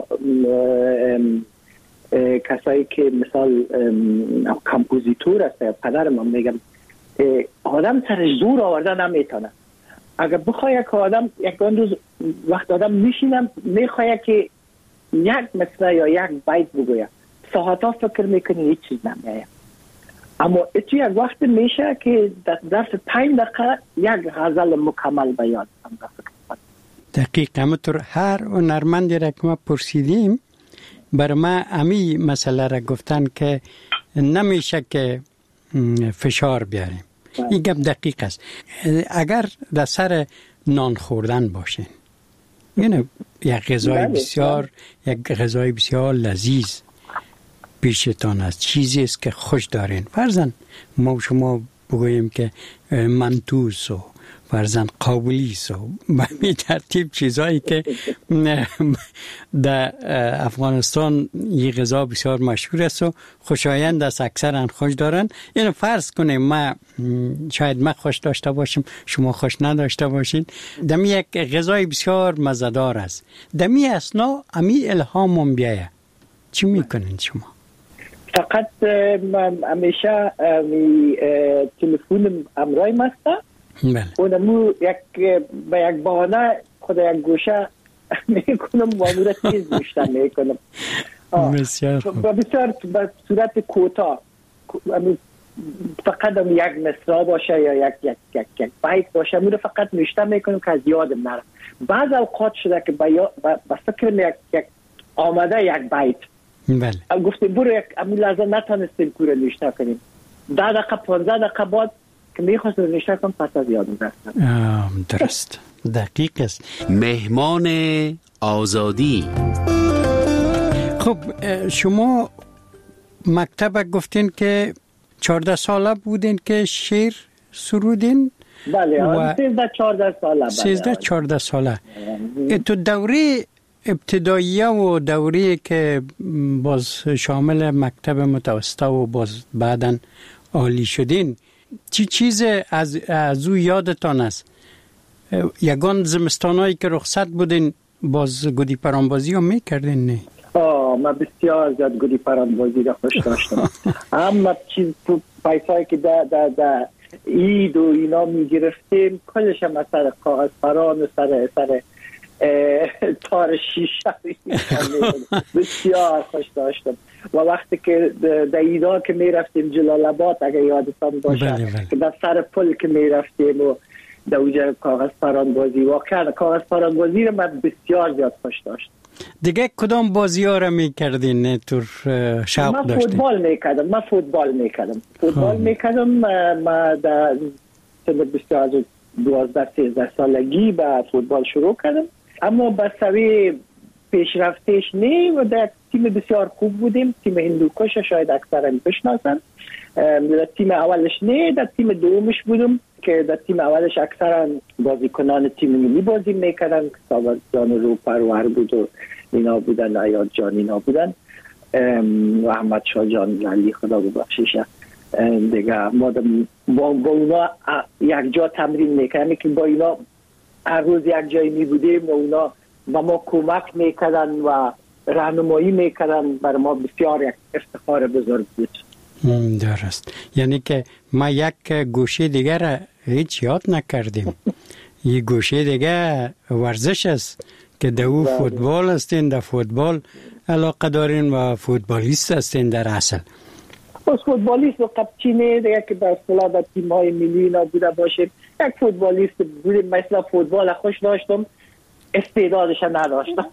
کسایی که مثال کمپوزیتور است، پدر من میگم آدم سرش زور آورده نمیتونه. اگر بخواه که آدم یک روز وقت آدم میشینم میخواه که یک مصرع یا یک بیت بگوید، ساعتا فکر میکنی هیچ چیز نمیایه، اما اتو یک وقت میشه که در ظرف 5 دقیقه یک غزل مکمل بیان هم فکر. دقیق. همونطور هر هنرمندی را که ما پرسیدیم بر ما امی مسئله را گفتن که نمیشه که فشار بیاریم. این گپ دقیق است. اگر در سر نان خوردن باشین، یعنی یک غذای بسیار لذیذ پیشتان است، چیزی است که خوش دارین، فرضاً ما شما بگوییم که منتوس و فرضاً قابلیس و به این ترتیب چیزایی که در افغانستان یه غذا بسیار مشهور است و خوشایند است، اکثرا خوش دارن. اینو فرض کنیم شاید ما خوش داشته باشیم، شما خوش نداشته باشین، دمی یک غذای بسیار مزه‌دار است، دمی اسنا امی الهامم بیایه، چی میکنین شما؟ فقط من همیشه تلفن امرای مسته اونمو به یک بانه خود یک گوشه میکنم و امور تیز بیشتر میکنم. بسیار به صورت کوتاه، فقط یک مصرع باشه یا یک بیت باشه، امور فقط نوشته میکنم که از یادم نره. بعض اوقات شده که به فکر یک آمده یک بیت گفتیم برو یک امور لحظه نتانستیم کوره نوشته کنیم، 10 دقیقه 15 دقیقه بعد که میخواستم نوشته کنم پس از یادم رفتم. درست، دقیق است. مهمان آزادی. خب شما مکتب گفتین که 14 ساله بودین که شعر سرودین؟ بله 13-14 ساله. 13-14 ساله. تو دوره ابتداییه و دوره که باز شامل مکتب متوسطه و باز بعداً عالی شدین، چی چیز از او یادتان است؟ یگان زمستانایی که رخصت بودین باز گودی پرانبازی هم میکردین؟ نه؟ من بسیار زیاد گودی پرانبازی را خوش داشتم. اما چیز پیسایی که در عید و اینا میگرفتیم کلش هم سر کاغذ پران و سر تار شیشه بسیار خوش داشتم. و وقتی که در ایدا که میرفتیم جلال آباد، اگر یادتان باشه که در سر پل که میرفتیم و در اوجه کاغذ پرانبازی، واقعا کاغذ پرانبازی رو من بسیار زیاد خوش داشتم. دیگه کدام بازی ها رو میکردین تور شوق داشتین؟ من فوتبال میکردم. من در سن بسیار 12-13 سالگی با فوتبال شروع کردم، اما به سوی پیشرفتش نه و در تیم بسیار خوب بودیم. تیم هندوکش شاید اکثر بشناسن. در تیم اولش نه، در تیم دومش بودم که در تیم اولش اکثر بازیکنان تیم ملی بازی میکردن، ساور جان رو پرور بود و اینا بودن، عیاد جان اینا بودن و احمد شاه جان علی خدا ببخشیشه. دیگه ما با اونا یک جا تمرین میکنیم که با اینا هر روز یک جایی میبودیم و اونا با ما کمک میکردن و راهنمایی میکردن. بر ما بسیار یک افتخار بزرگ بود. درست. یعنی که ما یک گوشه دیگر هیچ یاد نکردیم. یه گوشه دیگه ورزش است که در او فوتبال هستین، در فوتبال علاقه دارین و فوتبالیست هستین در اصل. از فوتبالیست و قبچینه دیگه که به اصطلاح در تیم های ملی بوده باشیم. یک فوتبالیست بودیم. مثلا فوتبال خوش داشتم، استعدادش نداشتم.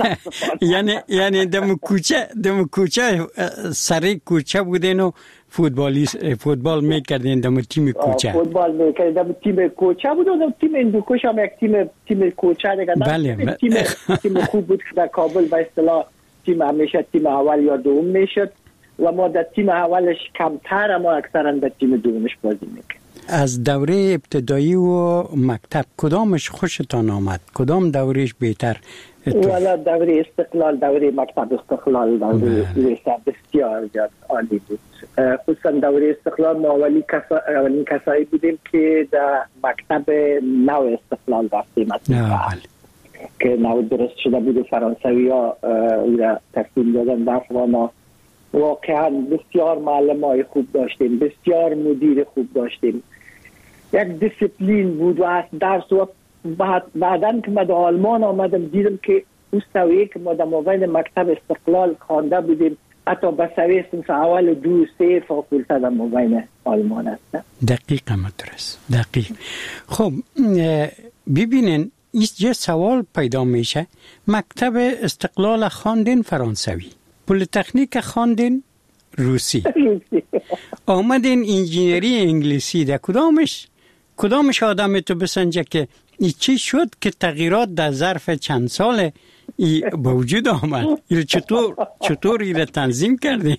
یعنی دم کوچه سری کوچه بودین و فوتبال میکردین دم تیم کوچه. فوتبال میکردین دم تیم کوچه بود و تیم اندوکش هم یک تیم کوچه دیگه. بله. تیم خوب بود در کابل به اصطلاح تیم همیشه تیم اول یا دوم میشد و ما در تیم اولش کمتر اما اکثرا در تیم دومش بازی میکردیم. از دوره ابتدایی و مکتب کدامش خوشتان آمد؟ کدام دورهش بهتر؟ والا دوره استقلال، دوره مکتب استقلال دوره بسیار عالی بود. خصوصا دوره استقلال ما اولین کسایی بودیم که در مکتب نو استقلال رفتیم که نو درست شده بود. فرانسوی ها او را تقسیم دادن در افغان. واقعا بسیار معلم های خوب داشتیم، بسیار مدیر خوب داشتیم، یک دیسیپلین بود و از درس و بعدن که ما در آلمان آمدم دیدم که او سویه که ما در موین مکتب استقلال خوانده بودیم حتی به سویه صنف اول 2-3 فاکولته در موین آلمان است. دقیق مدرس دقیق. خب ببینین یه سوال پیدا میشه. مکتب استقلال خواندین فرانسوی، پلیتکنیک خواندین روسی، آمدین انجینری انگلیسی. در کدامش آدم تو بسنجه که چی شد که تغییرات در ظرف چند سال به وجود آمد؟ چطور ایره تنظیم کردین؟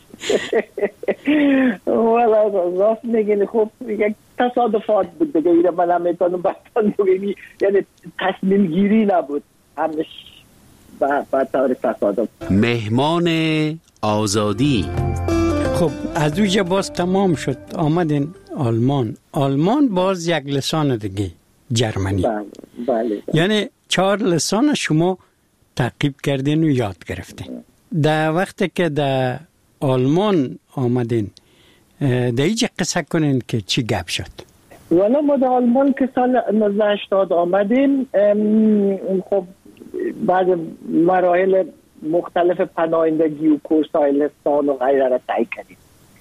والا راست میگین. خب یک تصادفات بود دیگه. ایره من هم میتونم بطن بگیمی، یعنی تصمیم گیری نبود، همش با طور تصادف. مهمان آزادی. خب از اوجه باز تمام شد، آمدین آلمان باز یک لسان دیگه جرمنی. بله. یعنی 4 لسان شما تعقیب کردین و یاد گرفتین. در وقتی که در آلمان آمدین در اینجا قصه کنین که چی گپ شد؟ والا ما در آلمان که سال 1980 آمدیم، خب بعد مراحل مختلف پناهندگی و کورس‌های لسان و غیره را طی کردیم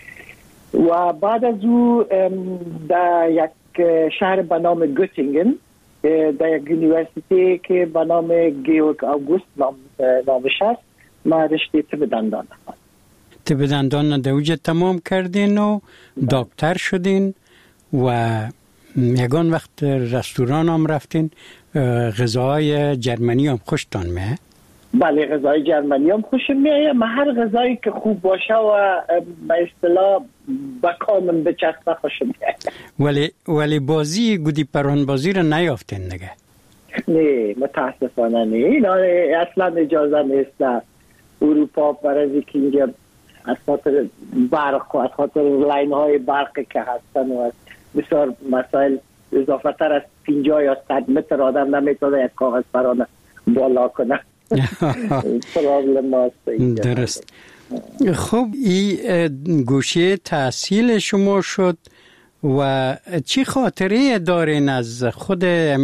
و بعد از او در یک شهر به نام گوتینگن در یک یونیورسیتی که به نام گیورگ آگوست نامش است ما رشته طب دندان خواندم. طب دندان در اوجه تمام کردین و دکتر شدین و یگان وقت رستوران هم رفتین. غذاهای جرمنی هم خوشتان میه؟ بله غذای جرمنی هم خوشم میه. من هر غذایی که خوب باشه و به اصطلاح با کامم بچسبه خوشم میه. ولی بازی گودی پران بازی رو نیافتین نگه؟ نه متاسفانه نه. اینا اصلا اجازه نیست در اروپا برای که اینجا از خاطر برق و از خاطر لاین های برقی که هستن و بسیار مسائل اضافه تر از 50 یا 100 متر آدم نمیتونه یک کاغذ پرانه بالا کنه. پرابلم هست. درست. خب این گوشه تحصیل شما شد و چی خاطره دارین از خود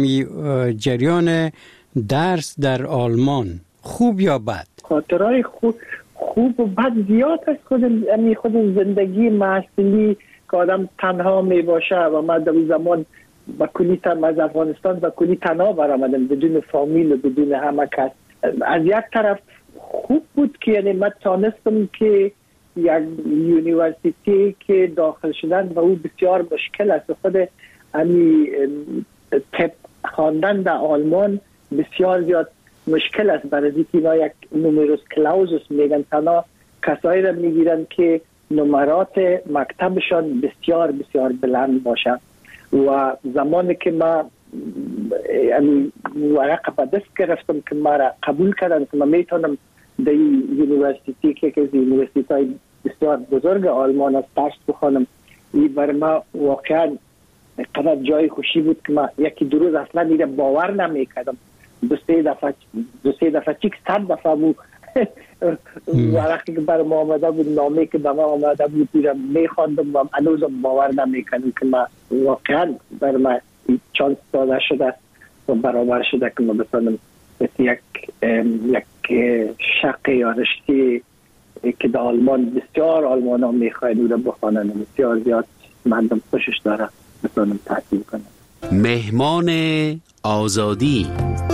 جریان درس در آلمان، خوب یا بد؟ خاطرهای خوب و بد زیاد است. خود زندگی محصولی که آدم تنها می باشه و من در اون زمان با کلی از افغانستان با کلی تنها برآمدم بدون فامیل و بدون همه کس. از یک طرف خوب بود که یعنی من تانستم که یک یونیورسیتی که داخل شدن و او بسیار مشکل است. خود طب خواندن در آلمان بسیار زیاد مشکل است برای اینکه اینا یک نومروس کلاوزوس میگن، تنها کسایی را میگیرن که نمرات مکتبشان بسیار بسیار بلند باشه. و زمانی که ما ورقه به دست گرفتم که ما را قبول کردن که ما میتونم در یونیورسیتی که از یونیورسیتی های بسیار بزرگ آلمان است درس بخوانم. این برای ما واقعا قدر جای خوشی بود که ما یکی دو روز اصلا دیگه باور نمیکردم. دو سه دفعه چیک 100 دفعه بود وقتی که برای ما آمده بود، نامه که به ما آمده بود دیگه میخواندم و هنوزم باور نمیکردم که ما واقعا برای ما چانس داده شده و برابر شده که ما بتونم یک شق یا رشته که در آلمان بسیار آلمان ها میخواید او را بخوانن، بسیار زیاد مردم خوشش داره بتونم تحصیل کنم. مهمان آزادی.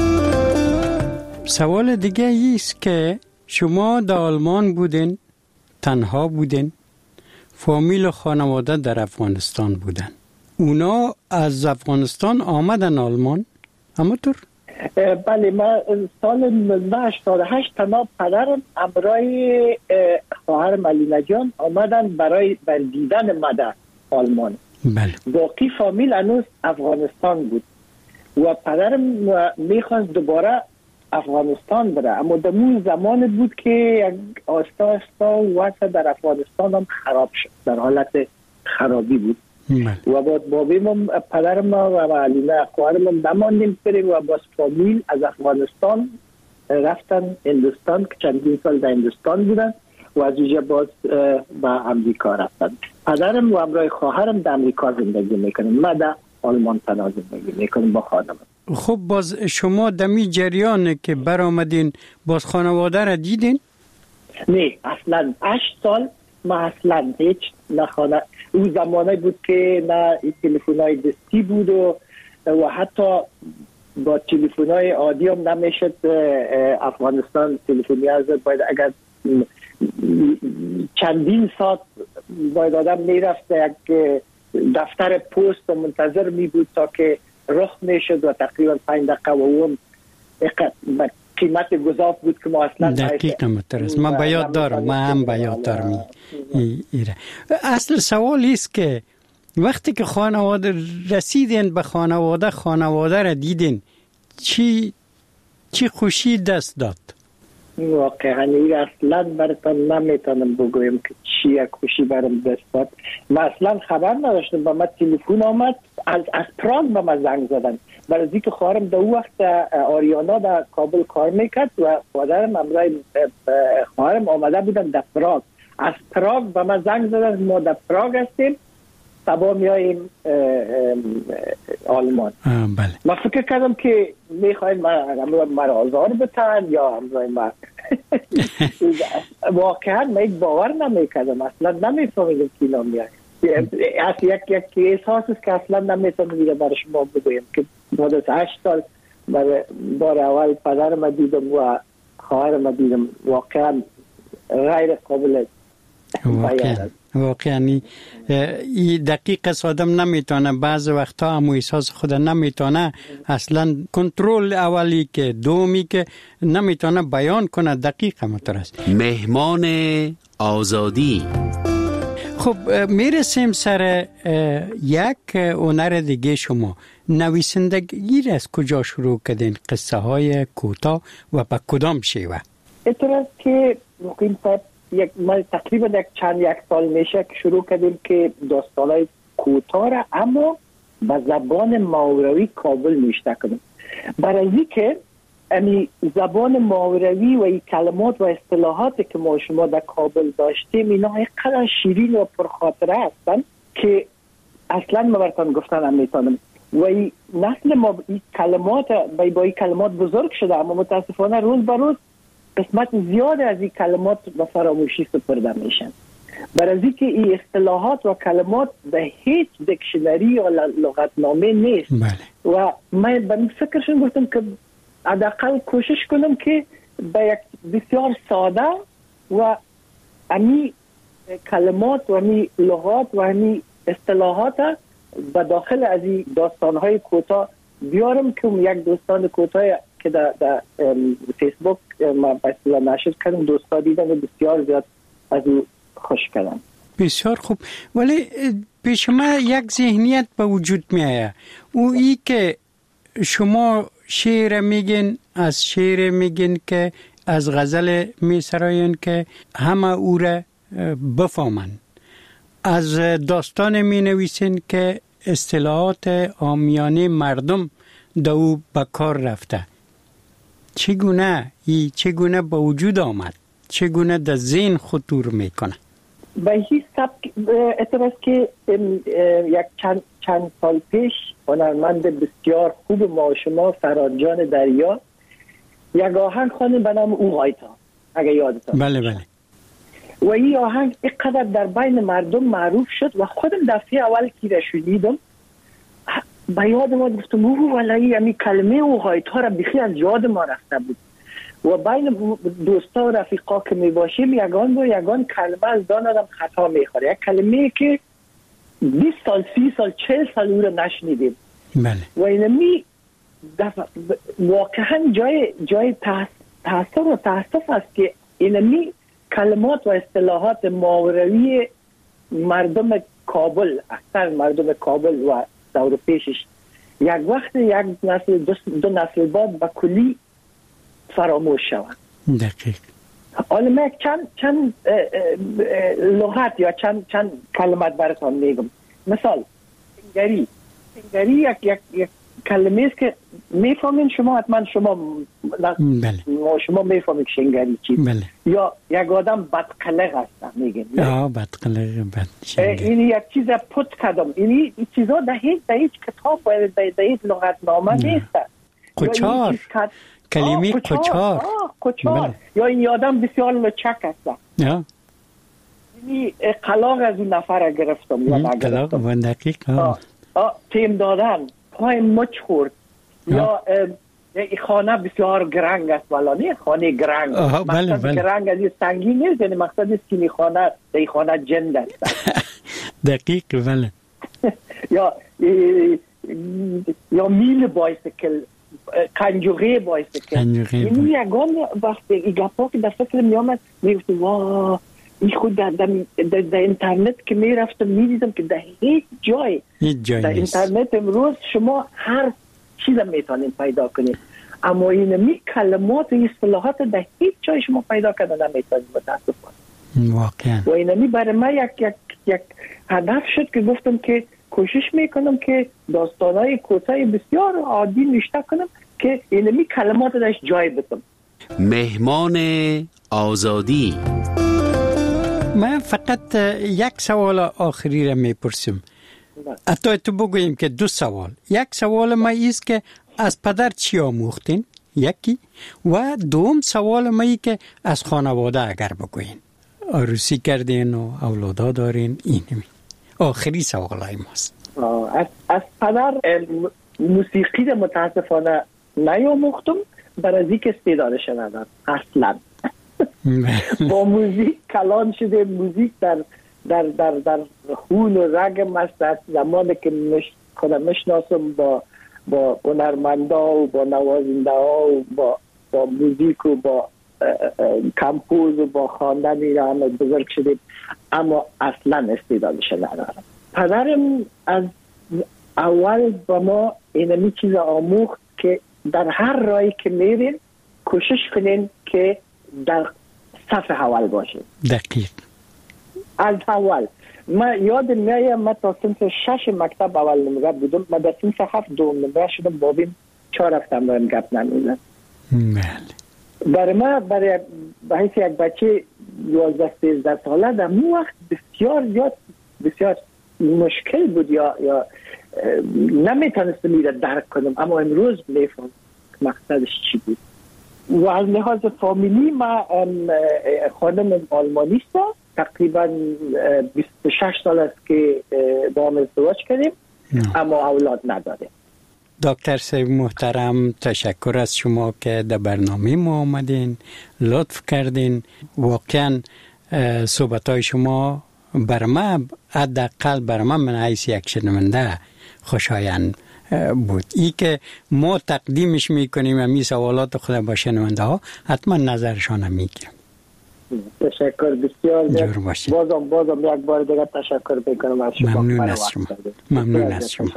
سوال دیگه ایست که شما در آلمان بودین، تنها بودین، فامیل و خانواده در افغانستان بودن. اونا از افغانستان آمدن آلمان؟ همونطور؟ بله، من سال 1988 تنها پدرم امرای خواهرم علینا جان آمدن برای دیدن مادر آلمان. بله. باقی فامیل هنوز افغانستان بود و پدرم میخواست دوباره افغانستان بره، اما در اون زمان بود که آستا وضع در افغانستان هم خراب شد، در حالت خرابی بود. و با بابیم پدرم و علینا خواهرم نماندیم بریم و باز فامیل از افغانستان رفتن هندوستان که چندین سال در هندوستان بودن و از اونجا باز به امریکا رفتن. پدرم و همراه خواهرم در امریکا زندگی میکنن، من در آلمان تنها زندگی میکنم با خانم. خب باز شما دمی جریانه که برآمدین باز خانواده را دیدین؟ نه اصلا 8 سال ما اصلا هیچ نخانه. اون زمانه بود که نه تلفن‌های دستی بود و حتی با تلفن‌های عادی هم نمیشد افغانستان تلفنی از باید اگر چندین ساعت باید آدم میرفت یک دفتر پست و منتظر می بود تا که رخ میشد و تقریبا 5 دقیقه و اون قیمت گذاف بود که ما اصلا دقیقا مترس. من بیاد دارم، من هم بیاد دارم. اصل سوال است که وقتی که خانواده رسیدین به خانواده را دیدین چی خوشی دست داد؟ واقعا این اصلا براتون نمیتونم بگویم که چی یک خوشی برام دست داد. من اصلا خبر نداشتم. با من تلفن آمد از پراگ به من زنگ زدن، برای از اینکه خواهرم در اون وقت آریانا در کابل کار میکرد و پدرم امرای خواهرم آمده بودن در پراگ. از پراگ به من زنگ زدن ما در پراگ هستیم، صبح میاییم آلمان. بله. من فکر کردم که میخواین مرا آزار بتن یا امرای من واقعا من باور نمیکردم، اصلا نمیفهمیدم که اینا میایم. از یک احساس است که اصلا نمیتونم دیگه برای شما بگویم که بعد از 8 سال بار اول پدرم دیدم و خواهرم دیدم. واقعا غیر قابل بیان. واقعا این دقیق است، آدم نمیتونه بعض وقتا هم احساس خود نمیتونه اصلا کنترل اولی که دومی که نمیتونه بیان کنه. دقیقا مترست. مهمان آزادی. خب میرسیم سر یک هنر دیگه. شما نویسندگی را از کجا شروع کردین؟ قصه های کوتاه و به کدام شیوه؟ اعتراض که مقیم صاحب ما تقریبا یک سال میشه که شروع کردیم که داستانهای کوتاه را اما به زبان ماوروی کابل نوشته کنیم. برای اینکه امی زبان ماوروی و این کلمات و اصطلاحاتی که ما شما در کابل داشتیم اینا اینقدر شیرین و پرخاطره هستن که اصلا ما براتون گفتن نمیتونم. و این نسل ما این کلمات با این کلمات بزرگ شده، اما متاسفانه روز به روز قسمت زیاد از این کلمات به فراموشی سپرده میشن. برای اینکه این اصطلاحات و کلمات به هیچ دیکشنری یا لغتنامه نیست. بله. و من به این فکرشون گفتم که حداقل کوشش کنم که به یک بسیار ساده و امی کلمات و امی لغات و امی اصطلاحات به داخل از این داستانهای کوتاه بیارم که یک داستان کوتاه که در فیسبوک ما بسیار نشر کردم، دوستا دیدن و بسیار زیاد از او خوش کردم. بسیار خوب. ولی پیش ما یک ذهنیت به وجود می آید، او ای که شما شعر میگین، از شعر میگین که از غزل میسراین که همه او را بفهمن. از داستان می نویسین که اصطلاحات عامیانه مردم دو به کار رفته. چگونه به وجود آمد؟ چگونه در ذهن خطور میکنه؟ به هیچ سبک اعتبار که یک چند سال پیش هنرمند بسیار خوب ما شما فرادجان دریا یک آهنگ خوانید به نام او غایتا، اگه یادتان. بله. و این آهنگ اینقدر در بین مردم معروف شد و خودم دفعه اول که را شنیدم به یاد ما گفتم ولایی همین کلمه او غایتا را بخی از یاد ما رفته بود. و بین دوستا و رفیقا که می باشیم یگان کلمه از دان آدم خطا میخوره، یک کلمه که 20 سال 30 سال 40 سال او را نشنیدیم. بله. و اینمی واقعا جای تاسف است که اینمی کلمات و اصطلاحات ماوروی مردم کابل، اکثر مردم کابل و دور پیشش یک وقت یک نسل دو نسل بعد به کلی فراموش شود. دقیق. حالا من چند لغت یا چند کلمات براتون میگم. مثال سنگری یک کلمه است که میفهمین شما، حتما شما میفهمید شنگری چی. بله. یا یک آدم بدقلق هست میگن. بدقلق این یک چیز پت کدم. این چیزا در هیچ کتاب و در هیچ لغتنامه نیست. قچار، کلمه قچار. بله. یا این آدم بسیار لچک هست. این قلاق از اون نفر گرفتم یا نگرفتم. دقیق. تیم دادن، پای مچ خورد. یا خانه بسیار گرنگ است، ولی نه خانه گرنگ. مقصد گرنگ از این سنگین نیست، یعنی مقصد است که این خانه در خانه جند است. دقیق. بله. یا میل بایسکل، کنجوغه بایسکل. این یگان وقت این گپا که در فکر می آمد میگفتم واه این خود در اینترنت که می رفتم می دیدم که در هیچ جای در اینترنت امروز شما هر چیز میتونید پیدا کنید، اما این کلمات و اصطلاحات در هیچ جای شما پیدا کردن نمیتونید متاسفانه. واقعا. و این برای من یک هدف شد که گفتم که کوشش میکنم که داستانهای کوتاه بسیار عادی نوشته کنم که این کلمات درش جای بدم. مهمان آزادی. من فقط یک سوال آخری را میپرسم. حتی تو بگوییم که 2 سوال. یک سوال ما ایست که از پدر چی آموختین؟ یکی. و دوم سوال ما ای که از خانواده اگر بگویین. عروسی کردین و اولادا دارین. اینمی آخری سوال های ماست. از پدر موسیقی را متاسفانه نیاموختم، برای از اینکه استعدادش ندارم اصلا. با موزیک کلان شده. موزیک در خون و رگم است. از زمانی که خودم مشناسم با هنرمندا و با نوازنده ها و با موزیک و با کمپوز و با خواندن اینا همه بزرگ شدیم، اما اصلا استعدادش ندارم. پدرم از اول با ما اینمی چیز آموخت که در هر راهی که میرین کوشش کنین که در صف اول باشین. دقیق. از اول من یاد میایم من تا صنف 6 مکتب اول نمره بودم. من در صنف 7 دوم نمره شدم. بابیم 4 هفتم دارم گپ نمیزن. برای من به حیث یک بچه 11-13 ساله در اون وقت بسیار مشکل بود یا نمیتونستم این را درک کنم، اما امروز میفهم مقصدش چی بود. و از لحاظ فامیلی ما خانم آلمانی است، تقریبا 26 سال است که با هم ازدواج کردیم، اما اولاد نداره. دکتر صاحب محترم، تشکر از شما که در برنامه ما آمدین، لطف کردین. واقعا صحبت‌های شما بر من، حداقل بر من حیث یک شنونده خوشایند بود. ای که ما تقدیمش میکنیم امی سوالات خود با شنونده ها حتما نظرشان میگیرم. تشکر بسیار. بازم یک بار دیگه تشکر میکنم از شما. ممنون از شما.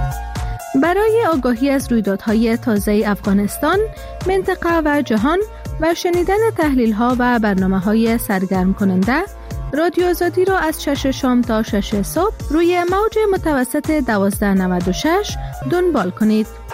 برای آگاهی از رویدادهای تازه افغانستان، منطقه و جهان و شنیدن تحلیل ها و برنامه های سرگرم کننده، رادیو آزادی را از 6 شام تا 6 صبح روی موج متوسط 1296 دنبال کنید.